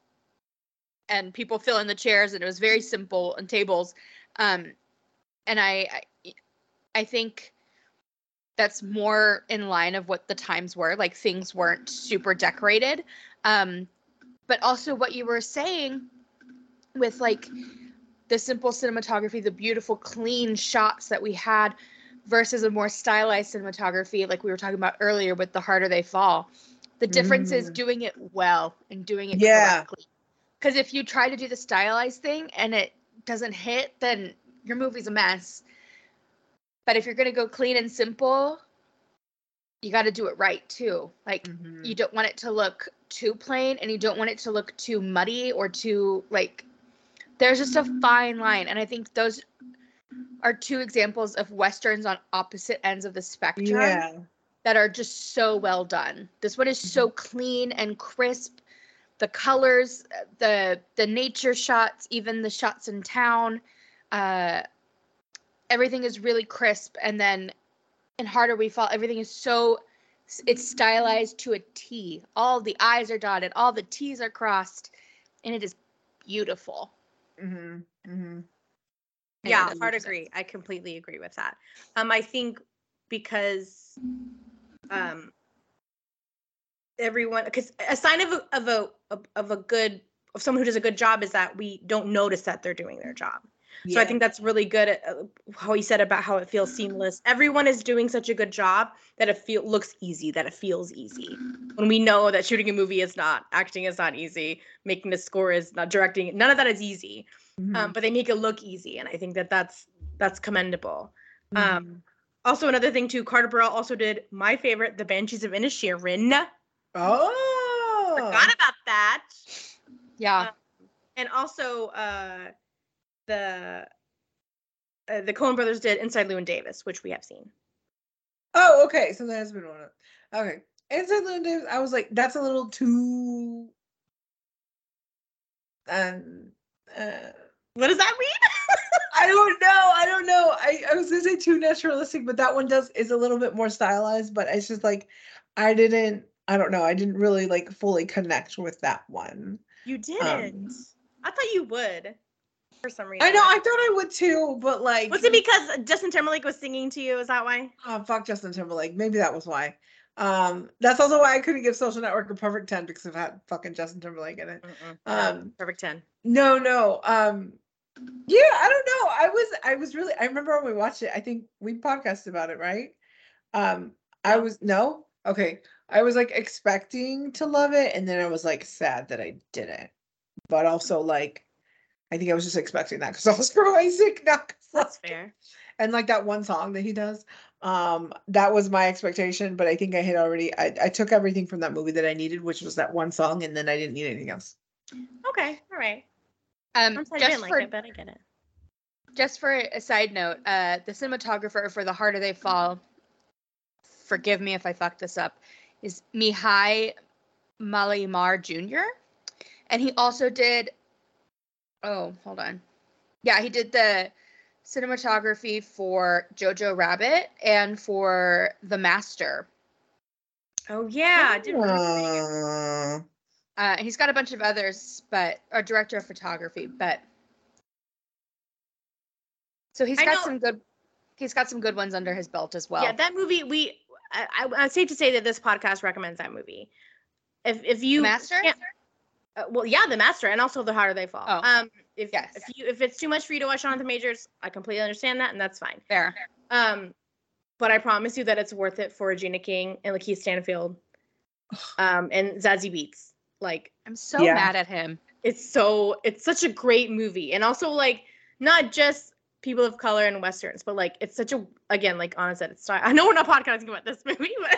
and people filling the chairs, and it was very simple, and tables. Um, and I I, I think that's more in line of what the times were. Like things weren't super decorated. Um, but also what you were saying with like the simple cinematography, the beautiful clean shots that we had versus a more stylized cinematography like we were talking about earlier with The Harder They Fall. The difference is Mm. doing it well and doing it Yeah. correctly. Because if you try to do the stylized thing and it doesn't hit, then your movie's a mess. But if you're going to go clean and simple, you got to do it right too. Like Mhm. you don't want it to look too plain and you don't want it to look too muddy or too like there's just a fine line. And I think those are two examples of westerns on opposite ends of the spectrum Yeah. that are just so well done. This one is so clean and crisp. The colors, the the nature shots, even the shots in town, uh, everything is really crisp. And then in Harder We Fall, everything is so it's stylized to a T. All the I's are dotted, all the T's are crossed, and it is beautiful. Mhm. Mhm. Yeah, that's hard what it agree. is. I completely agree with that. Um, I think because um everyone, because a sign of a of a of, of a good of someone who does a good job is that we don't notice that they're doing their job. So I Yeah. think that's really good at uh, how he said about how it feels seamless. Everyone is doing such a good job that it feel looks easy, that it feels easy. When we know that shooting a movie is not, acting is not easy, making a score is not, directing, none of that is easy. Mhm. Um, but they make it look easy, and I think that that's that's commendable. Um, Mhm. also, another thing too, Carter Burrell also did my favorite, The Banshees of Inisherin. Oh. Forgot about that. Yeah. Um, and also uh, the uh, the Coen brothers did Inside Llewyn Davis, which we have seen. Oh, okay. So that has been one of okay. Inside Llewyn Davis, I was like, that's a little too um uh What does that mean? I don't know. I don't know. I, I was gonna say too naturalistic, but that one does is a little bit more stylized, but it's just like I didn't I don't know. I didn't really like fully connect with that one. You didn't. Um I thought you would for some reason. I know I thought I would too, but like Was it because Justin Timberlake was singing to you? Is that why? oh fuck Justin Timberlake. Maybe that was why. Um that's also why I couldn't give Social Network a perfect ten because it had fucking Justin Timberlake in it. Mm-mm. Um Perfect ten. no, no. Um yeah, I don't know. I was I was really I remember when we watched it, I think we podcasted about it, right? Um I No. was no? Okay. I was like expecting to love it and then I was like sad that I didn't. But also like I think I was just expecting that because Oscar Isaac, not 'cause, That's like, fair. and like that one song that he does. Um, that was my expectation, but I think I had already I, I took everything from that movie that I needed, which was that one song, and then I didn't need anything else. Okay, all right. Um, I'm sorry I just didn't for like it, but I get it. just for a side note, uh, the cinematographer for The Harder They Fall, forgive me if I fuck this up, is Mihai Malimar Junior And he also did, oh, hold on. Yeah, he did the cinematography for Jojo Rabbit and for The Master. Oh yeah, I didn't remember. Uh, Uh, and he's got a bunch of others, but a director of photography, but so he's I got know- some good he's got some good ones under his belt as well. Yeah, that movie. We, I, I, I'm safe to say that this podcast recommends that movie. If if you The Master? can't- uh, well, yeah, The Master, and also The Harder They Fall. Oh, um, if yes. if you if it's too much for you to watch Jonathan Majors, I completely understand that, and that's fine. Fair. Um, but I promise you that it's worth it for Regina King and Lakeith Stanfield, um, and Zazie Beetz. Like, I'm so Yeah. mad at him. it's so it's such a great movie, and also like not just people of color and westerns, but like it's such a again like Anna said, it's I know we're not podcasting about this movie, but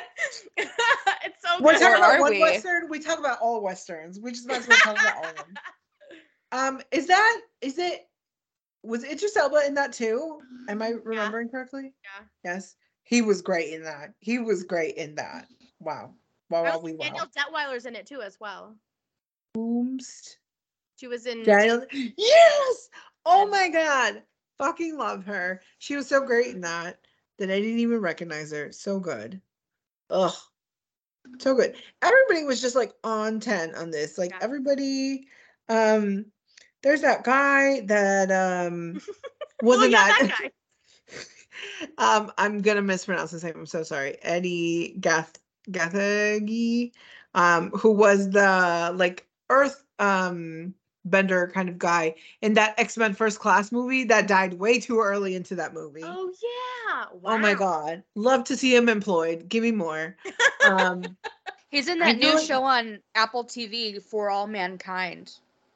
it's so we're good. talking Or about are one we? western. We talk about all westerns. We just might as well talk about all of them. Um, is that is it? Was Idris Elba in that too? Am I remembering correctly? Yeah. Yes, he was great in that. He was great in that. Wow, wow, wow, we wow. Danielle Detweiler's in it too as well. Boomst. She was in Daniel. Yes. Oh my God. Fucking love her. She was so great in that that I didn't even recognize her. So good. Ugh. So good. Everybody was just like on ten on this. Like Yeah. everybody. Um, there's that guy that um wasn't oh, yeah, that. that guy. um, I'm gonna mispronounce his name. I'm so sorry. Eddie Gath Gathegi, um, who was the like Earth um bender kind of guy in that X-Men First Class movie that died way too early into that movie. Oh yeah. Wow. Oh my God. Love to see him employed. Give me more. Um He's in I that feel new like- show on Apple T V, For All Mankind.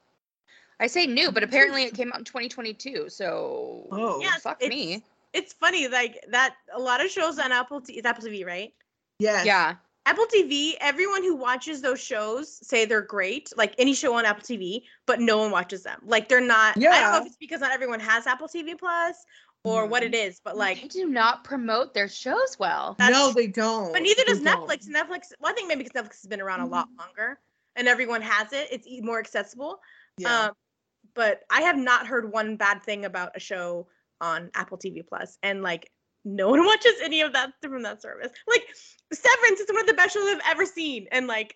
I say new, but apparently it came out in twenty twenty-two, so Oh. Yeah, fuck it's- me. It's funny, like that. A lot of shows on Apple. T- it's Apple T V, right? Yes. Yeah. Apple T V. Everyone who watches those shows say they're great, like any show on Apple T V, but no one watches them. Like they're not. I don't know Yeah. if it's because not everyone has Apple T V Plus or what Mhm. it is, but They like, do not promote their shows well. That's- No, they don't. but neither They does don't. Netflix. Netflix. Well, I think maybe because Netflix has been around a lot longer and everyone has it. It's e- more accessible. Yeah. Um, but I have not heard one bad thing about a show on Apple T V Plus, and like no one watches any of that from that service. Like Severance is one of the best shows I've ever seen, and like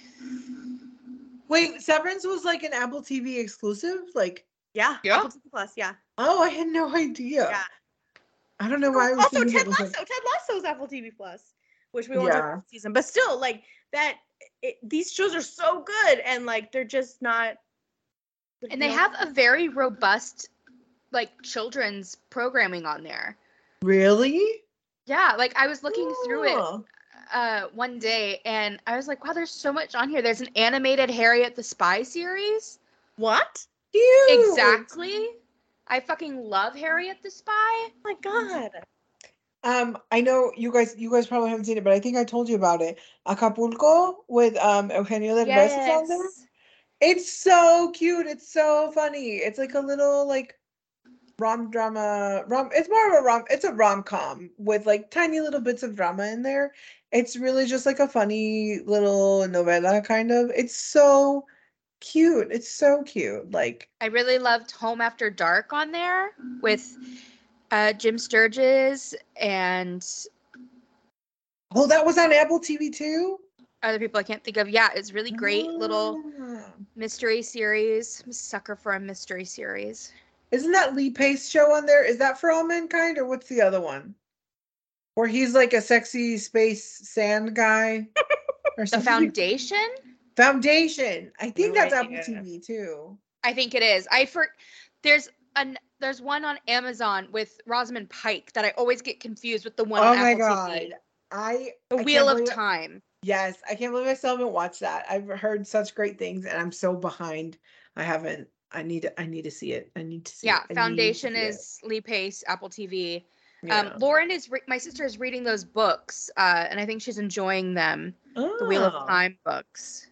Wait, Severance was like an Apple T V exclusive? Like, yeah, Yeah. Apple T V Plus, yeah, oh, I had no idea. yeah. I don't know why I was Also, thinking Ted it was Lasso, like, Ted Lasso's Apple T V Plus, which we won't talk Yeah. about this season, but still, like that. It, these shows are so good, and like they're just not. And they have a very robust like children's programming on there. really? Yeah, like I was looking through it Oh. uh one day and I was like, wow, there's so much on here. There's an animated Harriet the Spy series. what? Cute. Exactly. I fucking love Harriet the Spy. Oh my god. Um, I know you guys you guys probably haven't seen it, but I think I told you about it. Acapulco with um Eugenio Derbez is on there. It's so cute. It's so funny. It's like a little like rom drama rom it's more of a rom it's a rom-com with like tiny little bits of drama in there. It's really just like a funny little novela kind of. It's so cute. It's so cute. Like I really loved Home After Dark on there with uh Jim Sturgis and oh, that was on Apple T V too? other people I can't think of. Yeah, it's really great little Ah. mystery series. I'm a sucker for a mystery series. Isn't that Lee Pace show on there? Is that For All Mankind or what's the other one? Where he's like a sexy space sand guy or The something. Foundation? Foundation. I think No that's idea. Apple T V too. I think it is. I for there's an there's one on Amazon with Rosamund Pike that I always get confused with the one Oh on my Apple god. T V. I The I Wheel can't of believe- Time. Yes, I can't believe I still haven't watched that. I've heard such great things and I'm so behind. I haven't. I need to I need to see it. I need to see Yeah, it. I need to Foundation see it. is Lee Pace, Apple T V. Um, Lauren is re- my sister is reading those books, uh, and I think she's enjoying them. Oh. The Wheel of Time books.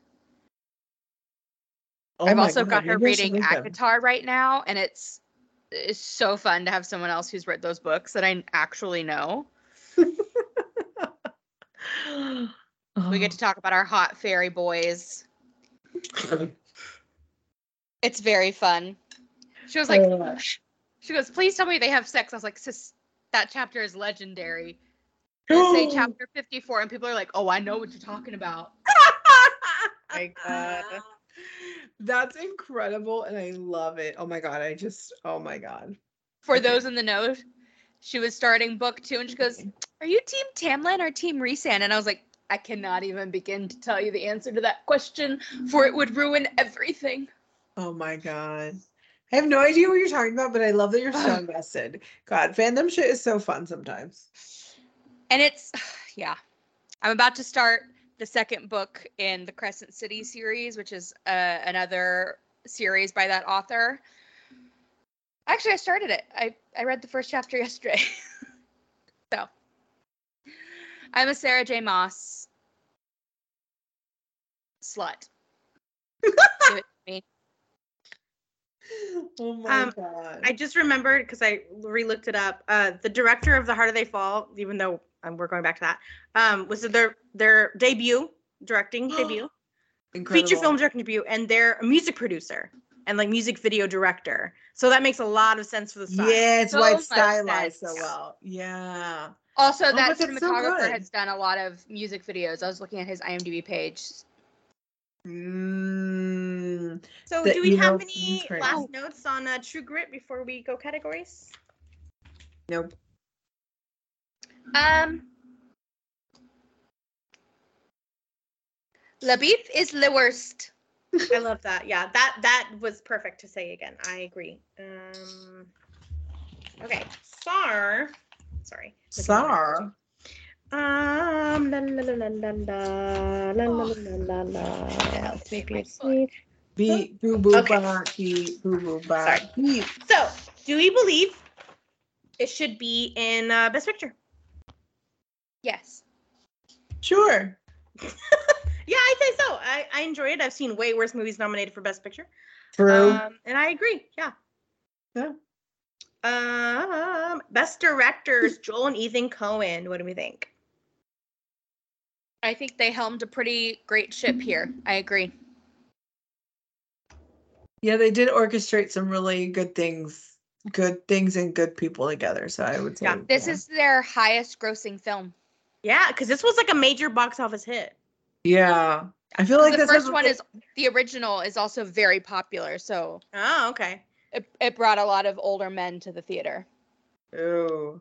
Oh I've my also God, got her maybe I should reading read them. ACOTAR right now, and it's it's so fun to have someone else who's read those books that I actually know. We get to talk about our hot fairy boys. It's very fun. She was like, Uh, she goes, please tell me they have sex. I was like, sis, that chapter is legendary. And say chapter fifty-four, and people are like, oh, I know what you're talking about. My God. That's incredible, and I love it. Oh my God, I just, oh my God. For Okay. those in the know, she was starting book two, and she goes, are you Team Tamlin or Team Rhysand? And I was like, I cannot even begin to tell you the answer to that question, for it would ruin everything. Oh my God. I have no idea what you're talking about, but I love that you're so invested. God, fandom shit is so fun sometimes. And it's, yeah. I'm about to start the second book in the Crescent City series, which is uh, another series by that author. Actually, I started it. I, I read the first chapter yesterday. So, I'm a Sarah J. Maas slut. Give it to me. Oh my Um, God. I just remembered because I re-looked it up. Uh, the director of The Harder They Fall, even though um, we're going back to that, um, was their their debut directing debut, Incredible. feature film directing debut, and they're a music producer and like music video director. So that makes a lot of sense for the style. Yeah, it's So why much it's stylized so sense. well. Yeah. Also, Oh, that but that's so cinematographer good. has done a lot of music videos. I was looking at his IMDb page. Mm, So that, do we you have know, any that's great. last notes on uh, True Grit before we go categories? Nope. Um, La Beef is the worst. I love that. Yeah, that that was perfect to say again. I agree. Um, okay, Sar. Sorry. Sar. Um. La, la, la, la, la, la, la, la, la, la, la. Make my Sweet. Beep, boo, boo, Okay. ba, beep, boo, boo, ba, Sorry. beep. So, do we believe it should be in uh, Best Picture? Yes. Sure. Yeah, I think so. I, I enjoy it. I've seen way worse movies nominated for Best Picture. True. Um, and I agree. Yeah. Yeah. Um, Best Directors, Joel and Ethan Coen. What do we think? I think they helmed a pretty great ship here. I agree. Yeah, they did orchestrate some really good things, good things and good people together. So I would say, Yeah. This yeah. is their highest grossing film. Yeah, because this was like a major box office hit. Yeah. I feel 'Cause like the this first has one really- is the original is also very popular, so Oh, okay. it, it brought a lot of older men to the theater. Ooh.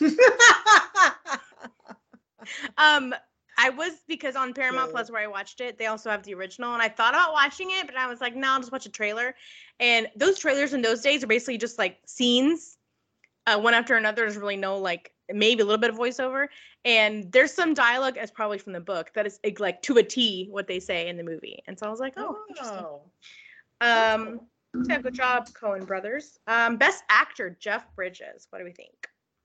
Um, I was because on Paramount Yeah. Plus where I watched it, they also have the original, and I thought about watching it, but I was like, no, I'll just watch a trailer. And those trailers in those days are basically just like scenes, uh, one after another. There's really no like maybe a little bit of voiceover, and there's some dialogue as probably from the book that is like to a T what they say in the movie. And so I was like, oh, interesting. Oh. Um, yeah, good job, Coen brothers. Um, best actor, Jeff Bridges. What do we think?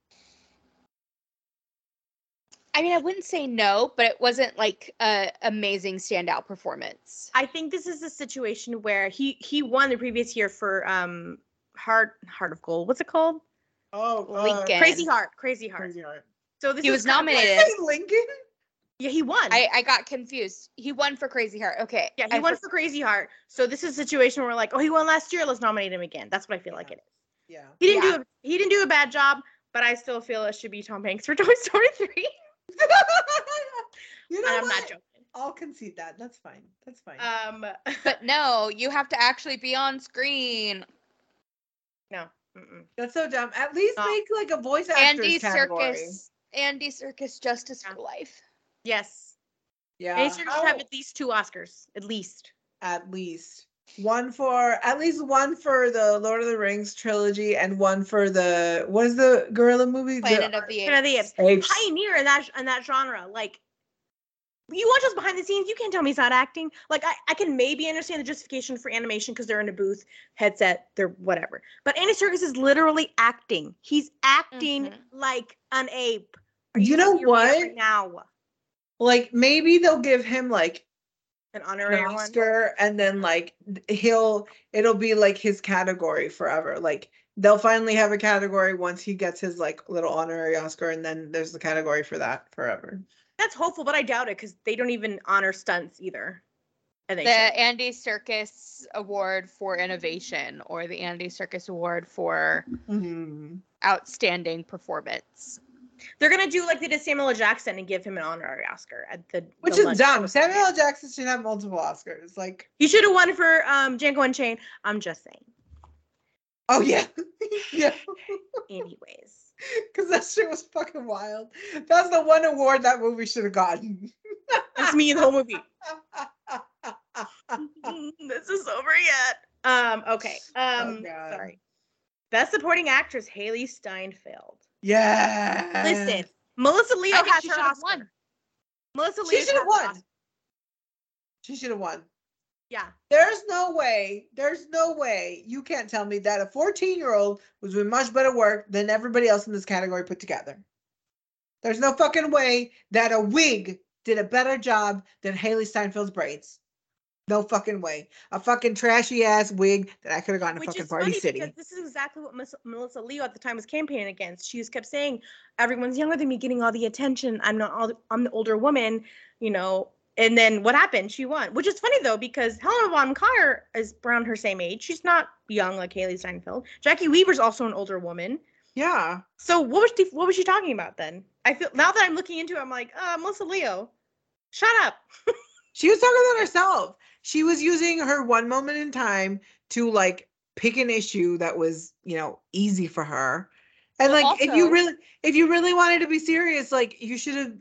I mean, I wouldn't say no, but it wasn't like a amazing standout performance. I think this is a situation where he he won the previous year for um Heart Heart of Gold. What's it called? Oh, uh, Lincoln. Crazy Heart. Crazy Heart. Crazy Heart. So this He is was kind of like- nominated. Lincoln? yeah, he won. I, I got confused. He won for Crazy Heart. Okay. yeah, he I won for- for Crazy Heart. So this is a situation where we're like, oh, he won last year. Let's nominate him again. That's what I feel like it is. Yeah. He didn't Yeah. do a, he didn't do a bad job, but I still feel it should be Tom Hanks for Toy Story three. You And know I'm not what? joking. I'll concede that. That's fine. That's fine. Um, But no, you have to actually be on screen. no. Mm-mm. That's so dumb. At least No. make like a voice actors Andy category. Circus. Andy Circus Justice Yeah. for Life. Yes. Yeah. And he should How- have at least two Oscars, at least. At least one for at least one for the Lord of the Rings trilogy and one for the what is the gorilla movie? Planet the, of the Planet of the Apes. Apes. Apes. Pioneer in that in that genre. Like You watch us behind the scenes, you can't tell me he's not acting. Like, I, I can maybe understand the justification for animation because they're in a booth, headset, they're whatever. But Andy Serkis is literally acting. He's acting Mm-hmm. like an ape. Are you, You know serious what? right now? Like maybe they'll give him like An an honorary one. Oscar, and then like he'll it'll be like his category forever. Like they'll finally have a category once he gets his like little honorary Oscar, and then there's the category for that forever. That's hopeful, but I doubt it because they don't even honor stunts either. And they The should. Andy Serkis Award for Innovation or the Andy Serkis Award for Mm-hmm. Outstanding Performance. They're gonna do like they did Samuel L. Jackson and give him an honorary Oscar at the Which the is lunch. dumb. Samuel L. Jackson should have multiple Oscars. Like, He should have won for um Django Unchained. I'm just saying. oh yeah, yeah, Anyways. because that shit was fucking wild. That's the one award that movie should have gotten. That's me in the whole movie. This is over yet. Um, okay. Um Oh, God. sorry. Best supporting actress, Haley Steinfeld. Yeah. Listen, Melissa Leo I think has she her should have Oscar. won. Melissa She Leo should have has her won. Oscar. She should have won. Yeah. There's no way, there's no way you can't tell me that a fourteen year old was doing much better work than everybody else in this category put together. There's no fucking way that a wig did a better job than Haley Steinfeld's braids. No fucking way. A fucking trashy ass wig that I could have gotten to Which fucking is Party funny City. because this is exactly what Miss Melissa Leo at the time was campaigning against. She just kept saying, "Everyone's younger than me, getting all the attention. I'm not all. I'm the older woman, you know." And then what happened? She won. Which is funny though because Helena Bonham Carter is around her same age. She's not young like Haley Steinfeld. Jackie Weaver's also an older woman. Yeah. So what was she? What was she talking about then? I feel now that I'm looking into it, I'm like, uh, Melissa Leo, shut up. She was talking about herself. She was using her one moment in time to like pick an issue that was, you know, easy for her. And Well, like if you also- really if you really wanted to be serious, like you should have,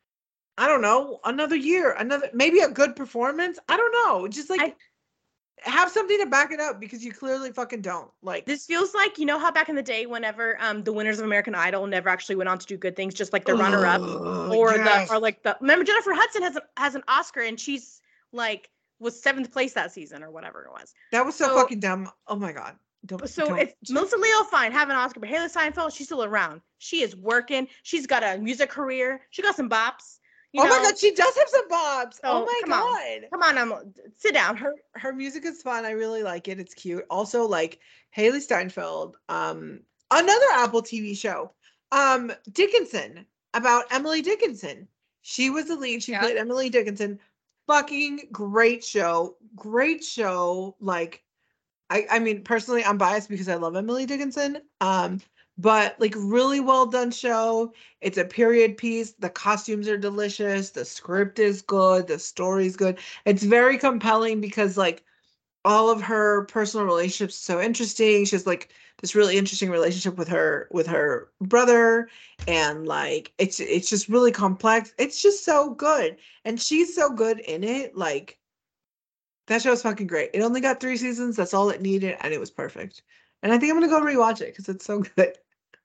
I don't know, another year, another maybe a good performance. I don't know. Just like I- have something to back it up because you clearly fucking don't. Like This feels like, you know how back in the day, whenever um the winners of American Idol never actually went on to do good things, just like the runner-up, ugh, or yes. the or like the remember Jennifer Hudson has a, has an Oscar and she's like was seventh place that season or whatever it was. That was so, so- fucking dumb. Oh my god. Don't, So don't- it's Melissa Leo, fine, have an Oscar, but Haley Steinfeld, she's still around. She is working. She's got a music career. She got some bops. You oh know? my god, she does have some bobs. So, oh my come on. god. Come on, Emma, sit down. her her music is fun. I really like it. It's cute. Also, like Haley Steinfeld, um, another Apple T V show, um, Dickinson, about Emily Dickinson. She was the lead. She Yeah. played Emily Dickinson. Fucking great show. Great show. Like, I I mean, personally, I'm biased because I love Emily Dickinson. Um, but like really well done show. It's a period piece. The costumes are delicious. The script is good. The story's good. It's very compelling because like all of her personal relationships are so interesting. She has like this really interesting relationship with her with her brother, and like it's it's just really complex. It's just so good, and she's so good in it. Like that show is fucking great. It only got three seasons. That's all it needed, and it was perfect. And I think I'm gonna go rewatch it because it's so good.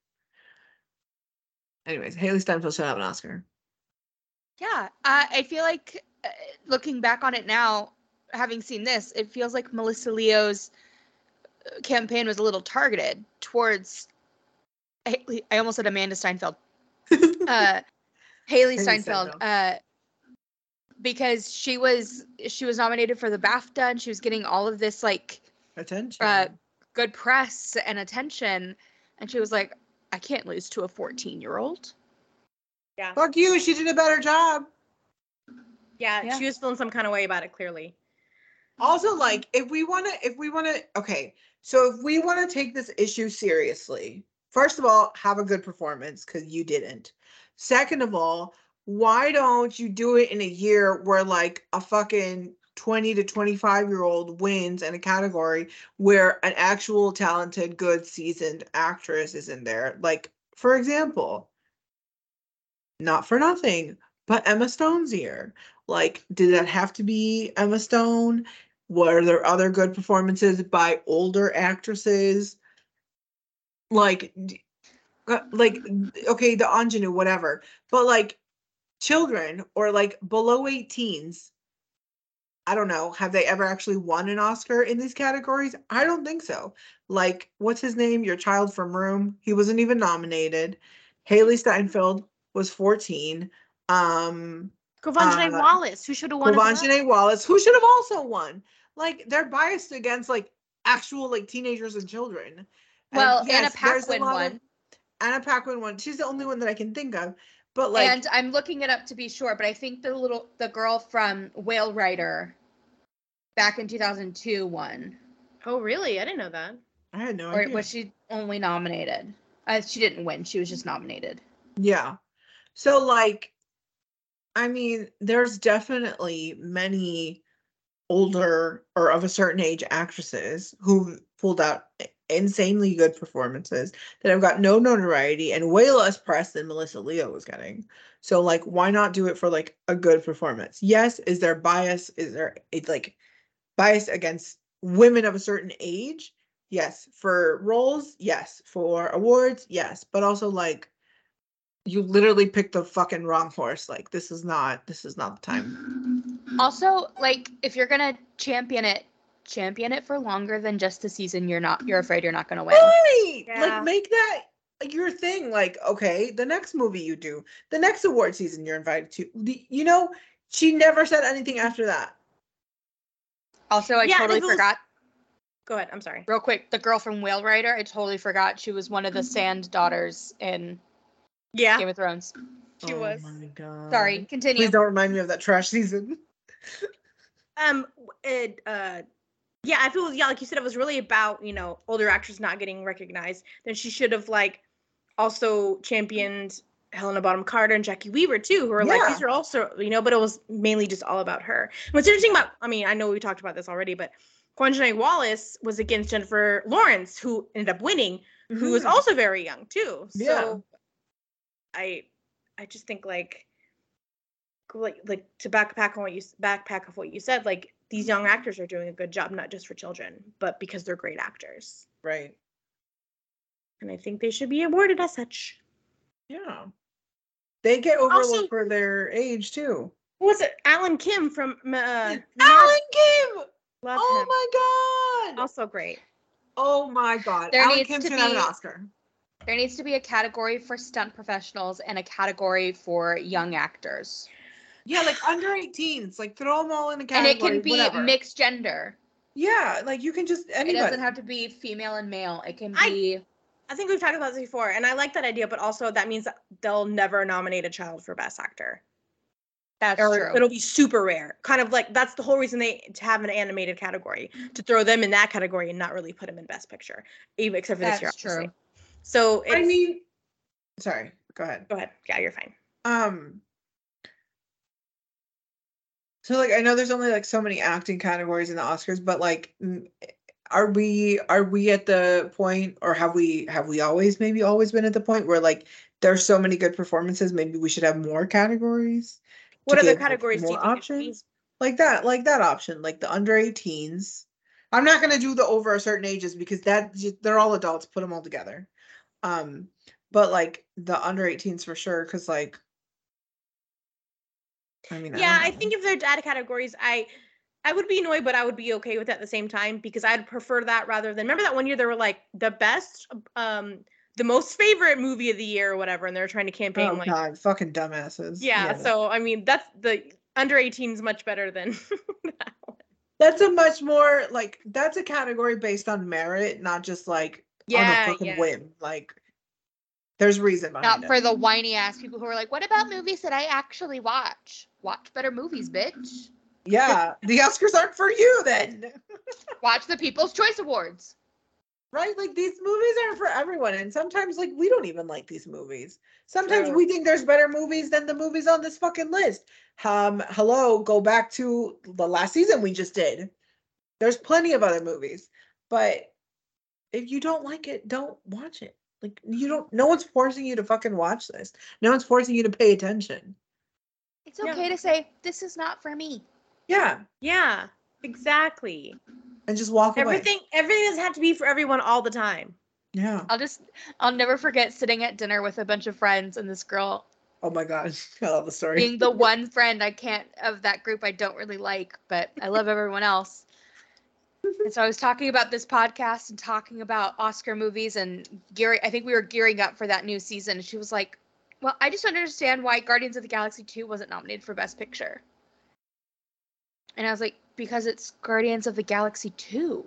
Anyways, Haley Steinfeld should have an Oscar. Yeah, uh, I feel like uh, looking back on it now, having seen this, it feels like Melissa Leo's uh, campaign was a little targeted towards. I, I almost said Amanda Steinfeld. Uh, Haley Haley Steinfeld. Steinfeld. Uh, because she was she was nominated for the BAFTA and she was getting all of this like Attention. uh, good press and attention, and she was like, I can't lose to a fourteen year old. Yeah. Fuck you. She did a better job. Yeah, Yeah. she was feeling some kind of way about it, clearly. Also, like, if we want to, if we want to, okay, so if we want to take this issue seriously, first of all, have a good performance because you didn't. Second of all, why don't you do it in a year where like a fucking twenty to twenty-five year old wins in a category where an actual talented, good, seasoned actress is in there? Like, for example, not for nothing, but Emma Stone's here. Like, did that have to be Emma Stone? Were there other good performances by older actresses? Like, d- uh, like okay, the ingenue, whatever. But like, children or like below eighteens, I don't know, have they ever actually won an Oscar in these categories? I don't think so. Like, what's his name? Your Child from Room. He wasn't even nominated. Haley Steinfeld was fourteen. Um, Quvenzhané uh, Wallace, who should have won as well. Quvenzhané Wallace, who should have also won. Like, they're biased against like actual like teenagers and children. And Well, Anna yes, there's a Paquin lot won. of- Anna Paquin won. She's the only one that I can think of. But like, And I'm looking it up to be sure, but I think the little the girl from Whale Rider back in two thousand two won. Oh, really? I didn't know that. I had no Or idea. was she only nominated? Uh, she didn't win. She was just nominated. Yeah. So like, I mean, there's definitely many older or of a certain age actresses who pulled out insanely good performances that have got no notoriety and way less press than Melissa Leo was getting. So like, why not do it for like a good performance? Yes, is there bias? Is there it's like bias against women of a certain age? Yes. For roles, yes. For awards, yes. But also like, you literally picked the fucking wrong horse. Like, this is not this is not the time. Also, like, if you're gonna champion it, champion it for longer than just a season. You're not. You're afraid you're not gonna win. Right. Yeah. Like, make that your thing. Like, okay, the next movie you do, the next award season you're invited to. The, you know, she never said anything after that. Also, I Yeah, totally if it was- forgot. Go ahead. I'm sorry. Real quick, the girl from Whale Rider. I totally forgot she was one of the Sand daughters in Yeah, Game of Thrones. she oh was. my god. Sorry, continue. Please don't remind me of that trash season. Um, it, uh, yeah, I feel, yeah, like you said, it was really about, you know, older actors not getting recognized. Then she should have, like, also championed Helena Bonham Carter and Jackie Weaver, too, who are like, Yeah. these are also, you know, but it was mainly just all about her. What's interesting about, I mean, I know we talked about this already, but Quvenzhané Wallace was against Jennifer Lawrence, who ended up winning, who was Mhm. also very young, too. So Yeah. I, I just think, like, like like to backpack on what you backpack of what you said, like these young actors are doing a good job, not just for children, but because they're great actors, Right. and I think they should be awarded as such. Yeah. They get overlooked Also- for their age too. What was it? Alan Kim from uh, Alan Kim! Love Oh him. my god! Also great. Oh my god. There Alan needs Kim to should have an be- Oscar. There needs to be a category for stunt professionals and a category for young actors. Yeah, like under eighteens, like throw them all in a And category. it can be whatever. mixed gender. Yeah, like you can just It anybody. doesn't have to be female and male. It can I- be I think we've talked about this before, and I like that idea, but also that means that they'll never nominate a child for best actor. that's Or true. it'll be super rare. Kind of like that's the whole reason they to have an animated category, to throw them in that category and not really put them in best picture, even except for this year. That's true. obviously. So it's, I mean, sorry. Go ahead. go ahead. Yeah, you're fine. Um. So like I know there's only like so many acting categories in the Oscars, but like, mm, are we are we at the point, or have we have we always maybe always been at the point where like there's so many good performances, maybe we should have more categories? What to other give, like, categories do you more think there should be? options? Like that, like that option, like the under eighteens. I'm not gonna do the over a certain ages because that ju- they're all adults. Put them all together. Um, but like the under eighteens for sure, because like, I mean, Yeah, I, I don't think know. if they're data categories, I I would be annoyed, but I would be okay with it at the same time because I'd prefer that rather than remember that one year they were like the best, um, the most favorite movie of the year or whatever, and they were trying to campaign Oh like god, fucking dumbasses. yeah. So I mean, that's the under eighteen is much better than that one. that's a much more like that's a category based on merit, not just like on Yeah, a fucking yeah. whim. Like, there's reason behind Not it. for the whiny ass people who are like, what about movies that I actually watch? Watch better movies, bitch. Yeah, the Oscars aren't for you then. Watch the People's Choice Awards. Right? Like these movies aren't for everyone. And sometimes like we don't even like these movies. Sometimes True. we think there's better movies than the movies on this fucking list. Um, hello, go back to the last season we just did. There's plenty of other movies. But if you don't like it, don't watch it. Like you don't no one's forcing you to fucking watch this. No one's forcing you to pay attention. It's Yeah. okay to say, this is not for me. Yeah. Yeah, exactly. And just walk away. Everything everything doesn't have to be for everyone all the time. Yeah. I'll just, I'll never forget sitting at dinner with a bunch of friends and this girl Oh my god, I love the story. Being the one friend I can't of that group I don't really like, but I love everyone else. And so I was talking about this podcast and talking about Oscar movies and gearing. I think we were gearing up for that new season. And she was like, "Well, I just don't understand why Guardians of the Galaxy two wasn't nominated for Best Picture." And I was like, "Because it's Guardians of the Galaxy two.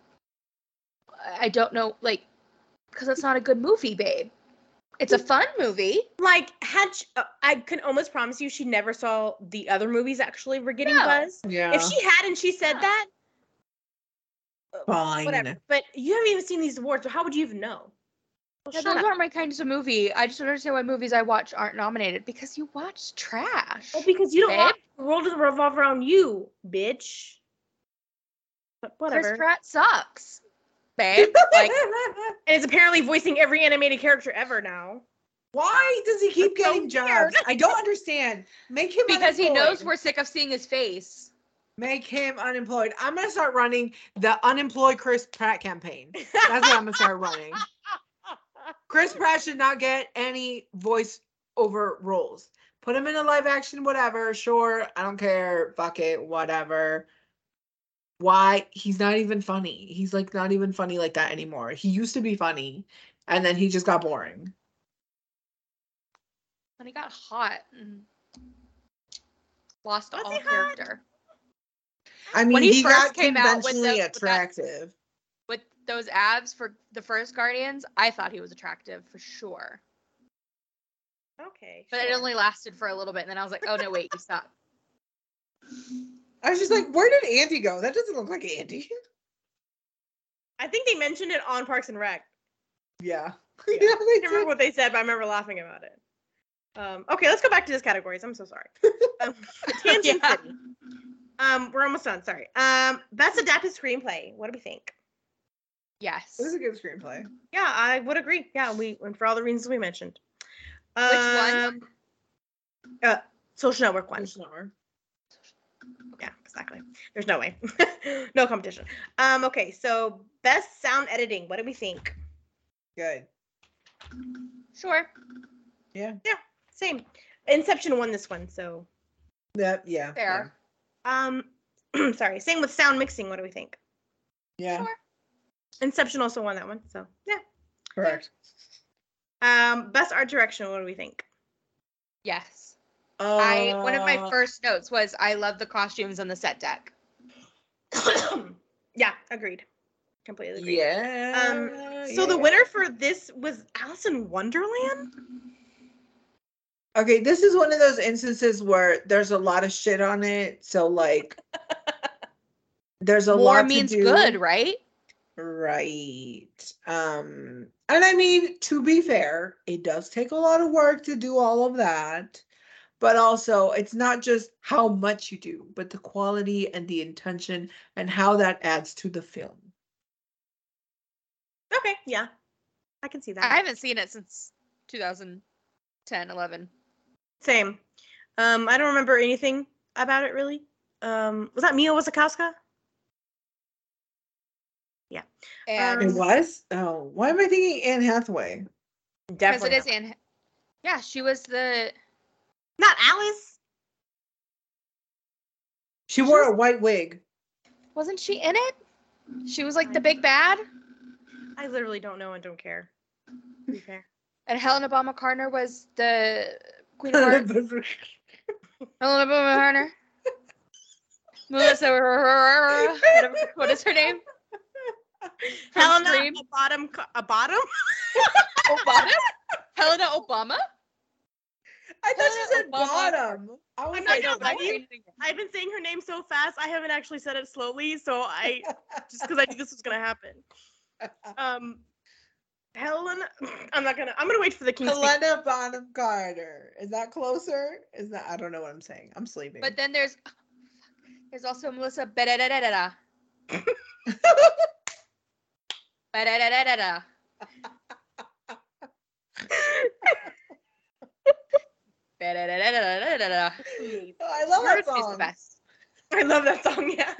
I don't know, like, because it's not a good movie, babe. It's a fun movie." Like, had she, uh, I can almost promise you she never saw the other movies actually were getting No. buzz. Yeah. If she had and she said Yeah. that, Fine. whatever. But you haven't even seen these awards, so how would you even know? Well, Yeah, shut those up. aren't my kinds of movie. I just don't understand why movies I watch aren't nominated. Because you watch trash. Well, because you don't babe. want the world to revolve around you, bitch. But whatever. Chris Pratt sucks, babe. Like, And is apparently voicing every animated character ever now. Why does he keep That's so getting jobs? weird. I don't understand. Make him because he knows unemployed. we're sick of seeing his face. Make him unemployed. I'm gonna start running the unemployed Chris Pratt campaign. That's what I'm gonna start running. Chris Pratt should not get any voice over roles. Put him in a live action, whatever. Sure, I don't care. Fuck it, whatever. Why? He's not even funny. He's like not even funny like that anymore. He used to be funny, and then he just got boring. When he got hot and lost Was all he hot? character. I mean, When he he, first got came out with the- conventionally with that- attractive. With those abs for the first Guardians, I thought he was attractive for sure. Okay. But it sure. only lasted for a little bit, and then I was like, oh no, wait, you stop. I was just like, where did Andy go? That doesn't look like Andy. I think they mentioned it on Parks and Rec. Yeah. Yeah. Yeah, I they can't remember did. what they said, but I remember laughing about it. Um, okay, let's go back to these categories. I'm so sorry. Um, Tangent Yeah. City. Um, we're almost done. Sorry. Um, best adapted screenplay. What do we think? Yes. It was a good screenplay. Yeah, I would agree. Yeah, we and for all the reasons we mentioned. Which one? Um, Uh, Social Network one. Social Network. Yeah, exactly. There's no way. No competition. Um, okay, so best sound editing. What do we think? Good. Sure. Yeah. Same. Inception won this one, so That. Yeah. Fair. um sorry. Same with sound mixing. What do we think? Yeah. yeah. Sure. Inception also won that one, so yeah. Correct. Um, best art direction. What do we think? Yes. Uh, I one of my first notes was I love the costumes on the set deck. Yeah, agreed. Completely agreed. Yeah. Um, so yeah. the winner for this was Alice in Wonderland. Okay, this is one of those instances where there's a lot of shit on it. So like, there's a More lot means to do. good, right? Right. Um, and I mean, to be fair, it does take a lot of work to do all of that. But also, it's not just how much you do, but the quality and the intention and how that adds to the film. Okay, yeah, I can see that. I haven't seen it since two thousand ten, eleven. Same. Um, I don't remember anything about it really. Um, was that Mia Wasikowska? Yeah. And It was? Oh, why am I thinking Anne Hathaway? because Definitely. it is Anne. Yeah, she was the. Not Alice. She wore a white wig. Wasn't she in it? She was like the big bad. I literally don't know and don't care. To be fair. And Helena Bonham Carter was the Queen of Hearts. Helena Bonham Carter. Melissa. whatever- What is her name? From Helena, Scream. a bottom, co- a bottom. Obama? Helena Obama? I thought she said Obama. bottom. I was I'm like, not gonna lie to you. Anything. I've been saying her name so fast, I haven't actually said it slowly. So I just because I knew this was gonna happen. Um, Helen, I'm not gonna. I'm gonna wait for the King's Speech. Helena Bonham Carter. Is that closer? Is that? I don't know what I'm saying. I'm sleeping. But then there's there's also Melissa Bedadadadada. Bedadadadada. Bedadadadadada. Oh, I love that Hers is the song. best. I love that song. Yeah.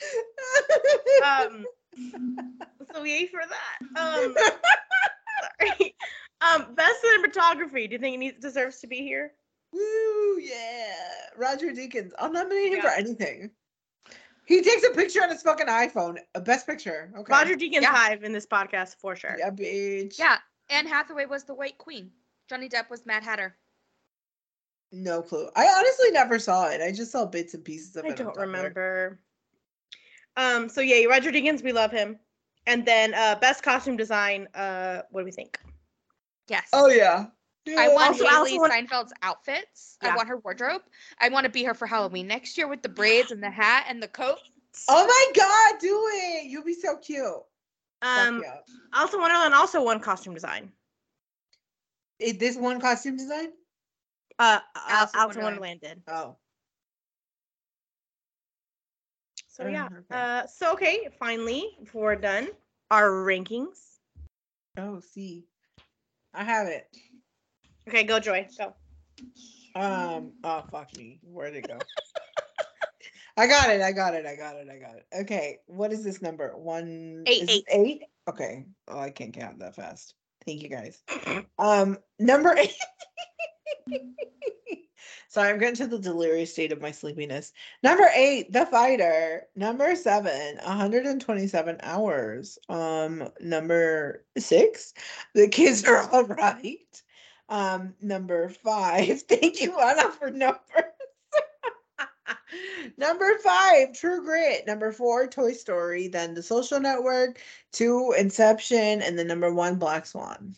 Um. So yay for that. Um. Sorry. Um. Best cinematography. Do you think he needs, deserves to be here? Woo, yeah. Roger Deakins. I'll nominate him Yeah. for anything. He takes a picture on his fucking iPhone. A best picture. Okay. Roger Deakins Yeah. hive in this podcast for sure. Yeah, bitch. Yeah, Anne Hathaway was the White Queen. Johnny Depp was Mad Hatter. No clue. I honestly never saw it. I just saw bits and pieces of I it. on don't Tumblr. remember. Um. So yeah, Roger Deakins, we love him. And then uh, best costume design. Uh, what do we think? Yes. Oh yeah. I want Also- I also Haley want- Steinfeld's outfits. Yeah. I want her wardrobe. I want to be her for Halloween next year with the braids and the hat and the coat. Oh my god, do it! You'll be so cute. Fuck Um. yeah. Alice in Wonderland also won costume design. Is this one costume design? Uh, Alice Alice, in Alice in Wonderland. Wonderland did. Oh. So Uh, yeah. okay. Uh. So okay. Finally, before we're done, our rankings. Oh, see. I have it. Okay, go Joy. Go. Um, oh fuck me. Where'd it go? I got it, I got it, I got it, I got it. Okay, what is this number? One Eight, is this eight. eight? Okay. Oh, I can't count that fast. Thank you guys. Um, number eight. Sorry, I'm getting to the delirious state of my sleepiness. Number eight, The Fighter. Number seven, one hundred twenty-seven hours. Um, number six, The Kids Are All Right. Um, number five, thank you, Anna, for numbers. Number five, True Grit. Number four, Toy Story. Then The Social Network. Two, Inception. And then number one, Black Swan.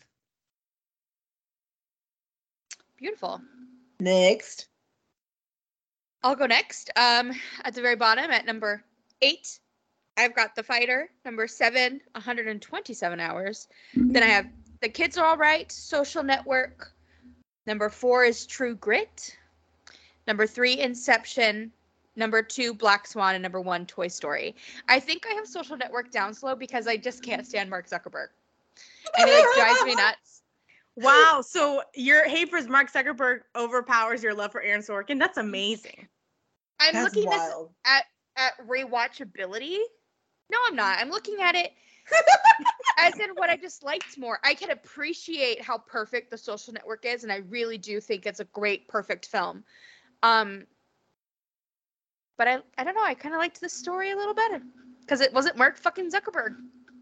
Beautiful. Next. I'll go next. Um, at the very bottom, at number eight, I've got The Fighter. Number seven, one hundred twenty-seven hours. Then I have The Kids Are All Right, Social Network. Number four is True Grit. Number three, Inception. Number two, Black Swan. And number one, Toy Story. I think I have Social Network down slow because I just can't stand Mark Zuckerberg. And it like, drives me nuts. Wow. So your hate for Mark Zuckerberg overpowers your love for Aaron Sorkin. That's amazing. I'm That's looking this wild. at at rewatchability. No, I'm not. I'm looking at it as in what I just liked more. I can appreciate how perfect The Social Network is, and I really do think it's a great, perfect film. Um, but I, I don't know. I kind of liked the story a little better because it wasn't Mark fucking Zuckerberg.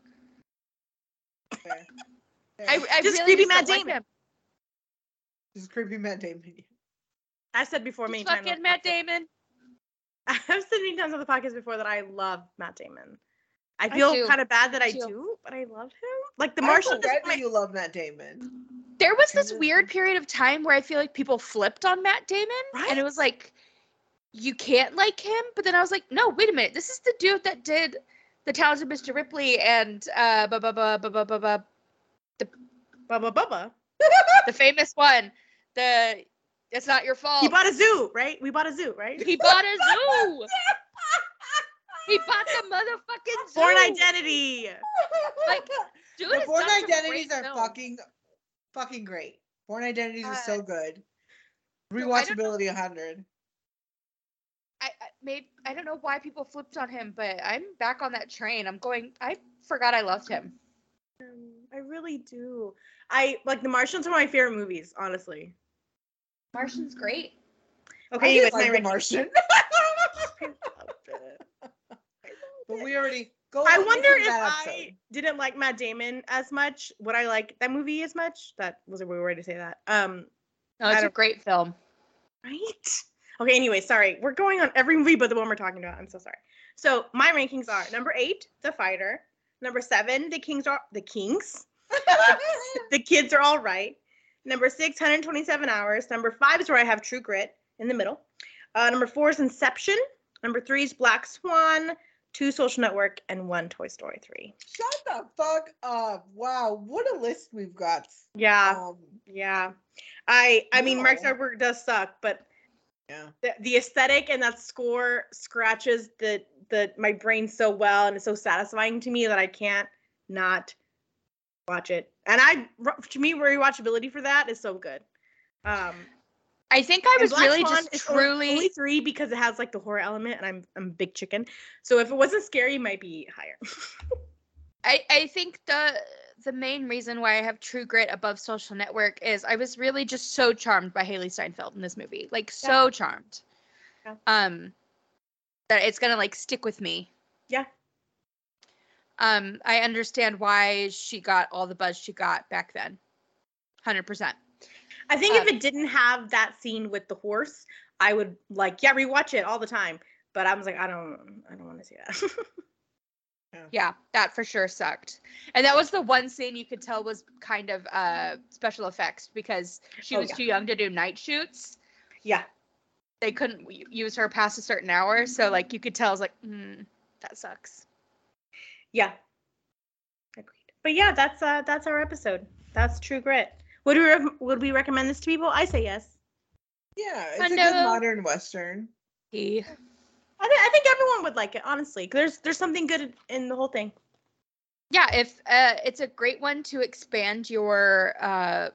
Fair. Fair. I, I Just really creepy just Matt don't like Damon. him. Just creepy Matt Damon. I said before many Just times. fucking Matt Damon. I've said many times on the podcast before that I love Matt Damon. I I feel do. kind of bad that I I do. do, but I love him. Like The I Martian. forget is that my- you love Matt Damon. There was this Kinda- weird period of time where I feel like people flipped on Matt Damon, and it was Right? like, you can't like him. But then I was like, no, wait a minute. This is the dude that did The Talented Mister Ripley and uh, bu- bu- bu- bu- bu- bu- bu- Bubba Bubba. the famous one. The It's Not Your Fault. He bought a zoo, right? We bought a zoo, right? He bought a zoo. He bought the motherfucking zoo. Born Identity. Like, dude, the has Born done some Identities great are films. fucking, fucking great. Born Identities is Uh, so good. I don't Rewatchability one hundred. I, I maybe I don't know why people flipped on him, but I'm back on that train. I'm going. I forgot I loved him. Um, I really do. I like The Martian's one of my favorite movies, honestly. Martian's great. Okay, I anyways, did like my The Martian. I loved it. But we already go. I listen wonder to if that I episode. didn't like Matt Damon as much. Would I like that movie as much? That was a weird way to say that. Um, No, I it's a don't- great film. right? Okay, anyway, sorry. We're going on every movie but the one we're talking about. I'm so sorry. So my rankings are number eight, The Fighter. Number seven, The Kings are the Kings. The Kids Are All Right. Number six, one hundred twenty-seven hours. Number five is where I have True Grit in the middle. Uh, number four is Inception. Number three is Black Swan. Two, Social Network, and one, Toy Story three. Shut the fuck up! Wow, what a list we've got. Yeah, Um, yeah. I I mean, Mark No. Zuckerberg does suck, but yeah. the, the aesthetic and that score scratches the the my brain so well, and it's so satisfying to me that I can't not watch it. And I, to me, rewatchability for that is so good. Um, I think I and was Black really Swan just is only- truly. only three because it has like the horror element, and I'm I'm a big chicken. So if it wasn't scary, it might be higher. I, I think the the main reason why I have True Grit above Social Network is I was really just so charmed by Haley Steinfeld in this movie. Like, so Yeah. charmed. Yeah. Um, that it's gonna, like, stick with me. Yeah. Um, I understand why she got all the buzz she got back then. one hundred percent. I think if Um, it didn't have that scene with the horse, I would like, yeah, rewatch it all the time. But I was like, I don't, I don't want to see that. Yeah, that for sure sucked. And that was the one scene you could tell was kind of uh, special effects because she Oh, was yeah. too young to do night shoots. Yeah. They couldn't w- use her past a certain hour. So, like, you could tell, I was like, mm, that sucks. Yeah. Agreed. But yeah, that's uh that's our episode. That's True Grit. Would we re- would we recommend this to people? I say yes. Yeah, it's I a good know. modern Western. He. I think I think everyone would like it, honestly. There's there's something good in the whole thing. Yeah, if uh, it's a great one to expand your, uh,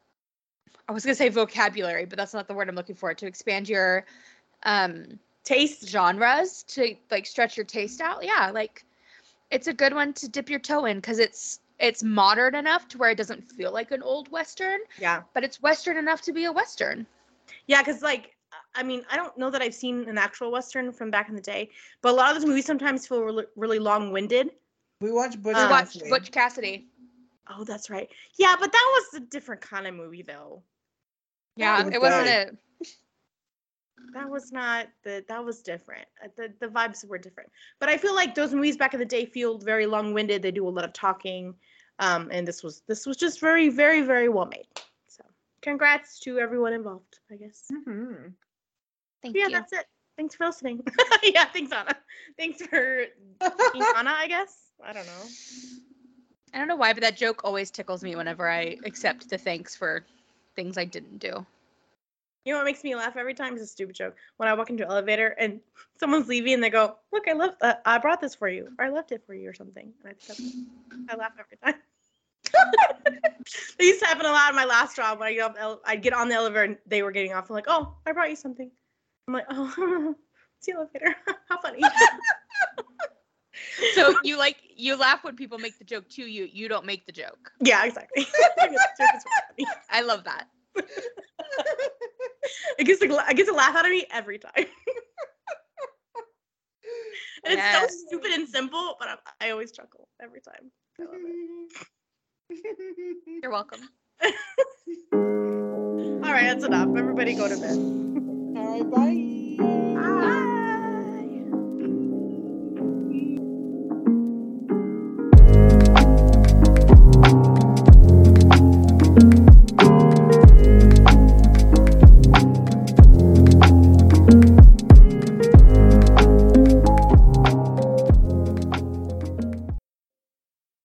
I was going to say vocabulary, but that's not the word I'm looking for, to expand your um, Taste. genres, to, like, stretch your taste out. Yeah, like, it's a good one to dip your toe in because it's it's modern enough to where it doesn't feel like an old Western, Yeah. but it's Western enough to be a Western. Yeah, because like I mean, I don't know that I've seen an actual Western from back in the day, but a lot of those movies sometimes feel really, really long-winded. We watched Butch Uh, Watch Cassidy. Butch Cassidy. Oh, that's right. Yeah, but that was a different kind of movie, though. Yeah, it was it wasn't good. a. That was not the. That was different. Uh, The the vibes were different. But I feel like those movies back in the day feel very long-winded. They do a lot of talking, um, and this was this was just very, very, very well made. So, congrats to everyone involved, I guess. Mhm. Thank Yeah, you. that's it. Thanks for listening. Yeah, thanks, Anna. Thanks for being Anna, I guess. I don't know. I don't know why, but that joke always tickles me whenever I accept the thanks for things I didn't do. You know what makes me laugh every time is a stupid joke. When I walk into an elevator and someone's leaving and they go, "Look, I left. Uh, I brought this for you, or I left it for you, or something." And I, pick up, I laugh every time. It used to happen a lot in my last job. When I get off, ele- I'd get on the elevator and they were getting off. I'm like, "Oh, I brought you something." I'm like, "Oh, it's the elevator. How funny." So you like you laugh when people make the joke to you. You don't make the joke. Yeah, exactly. I think it's- it's really funny. I love that. It gets a, gla- it gets a laugh out of me every time. And it's Yes. so stupid and simple, but I, I always chuckle every time. I love it. You're welcome. All right, that's enough. Everybody go to bed. All right, bye. Bye.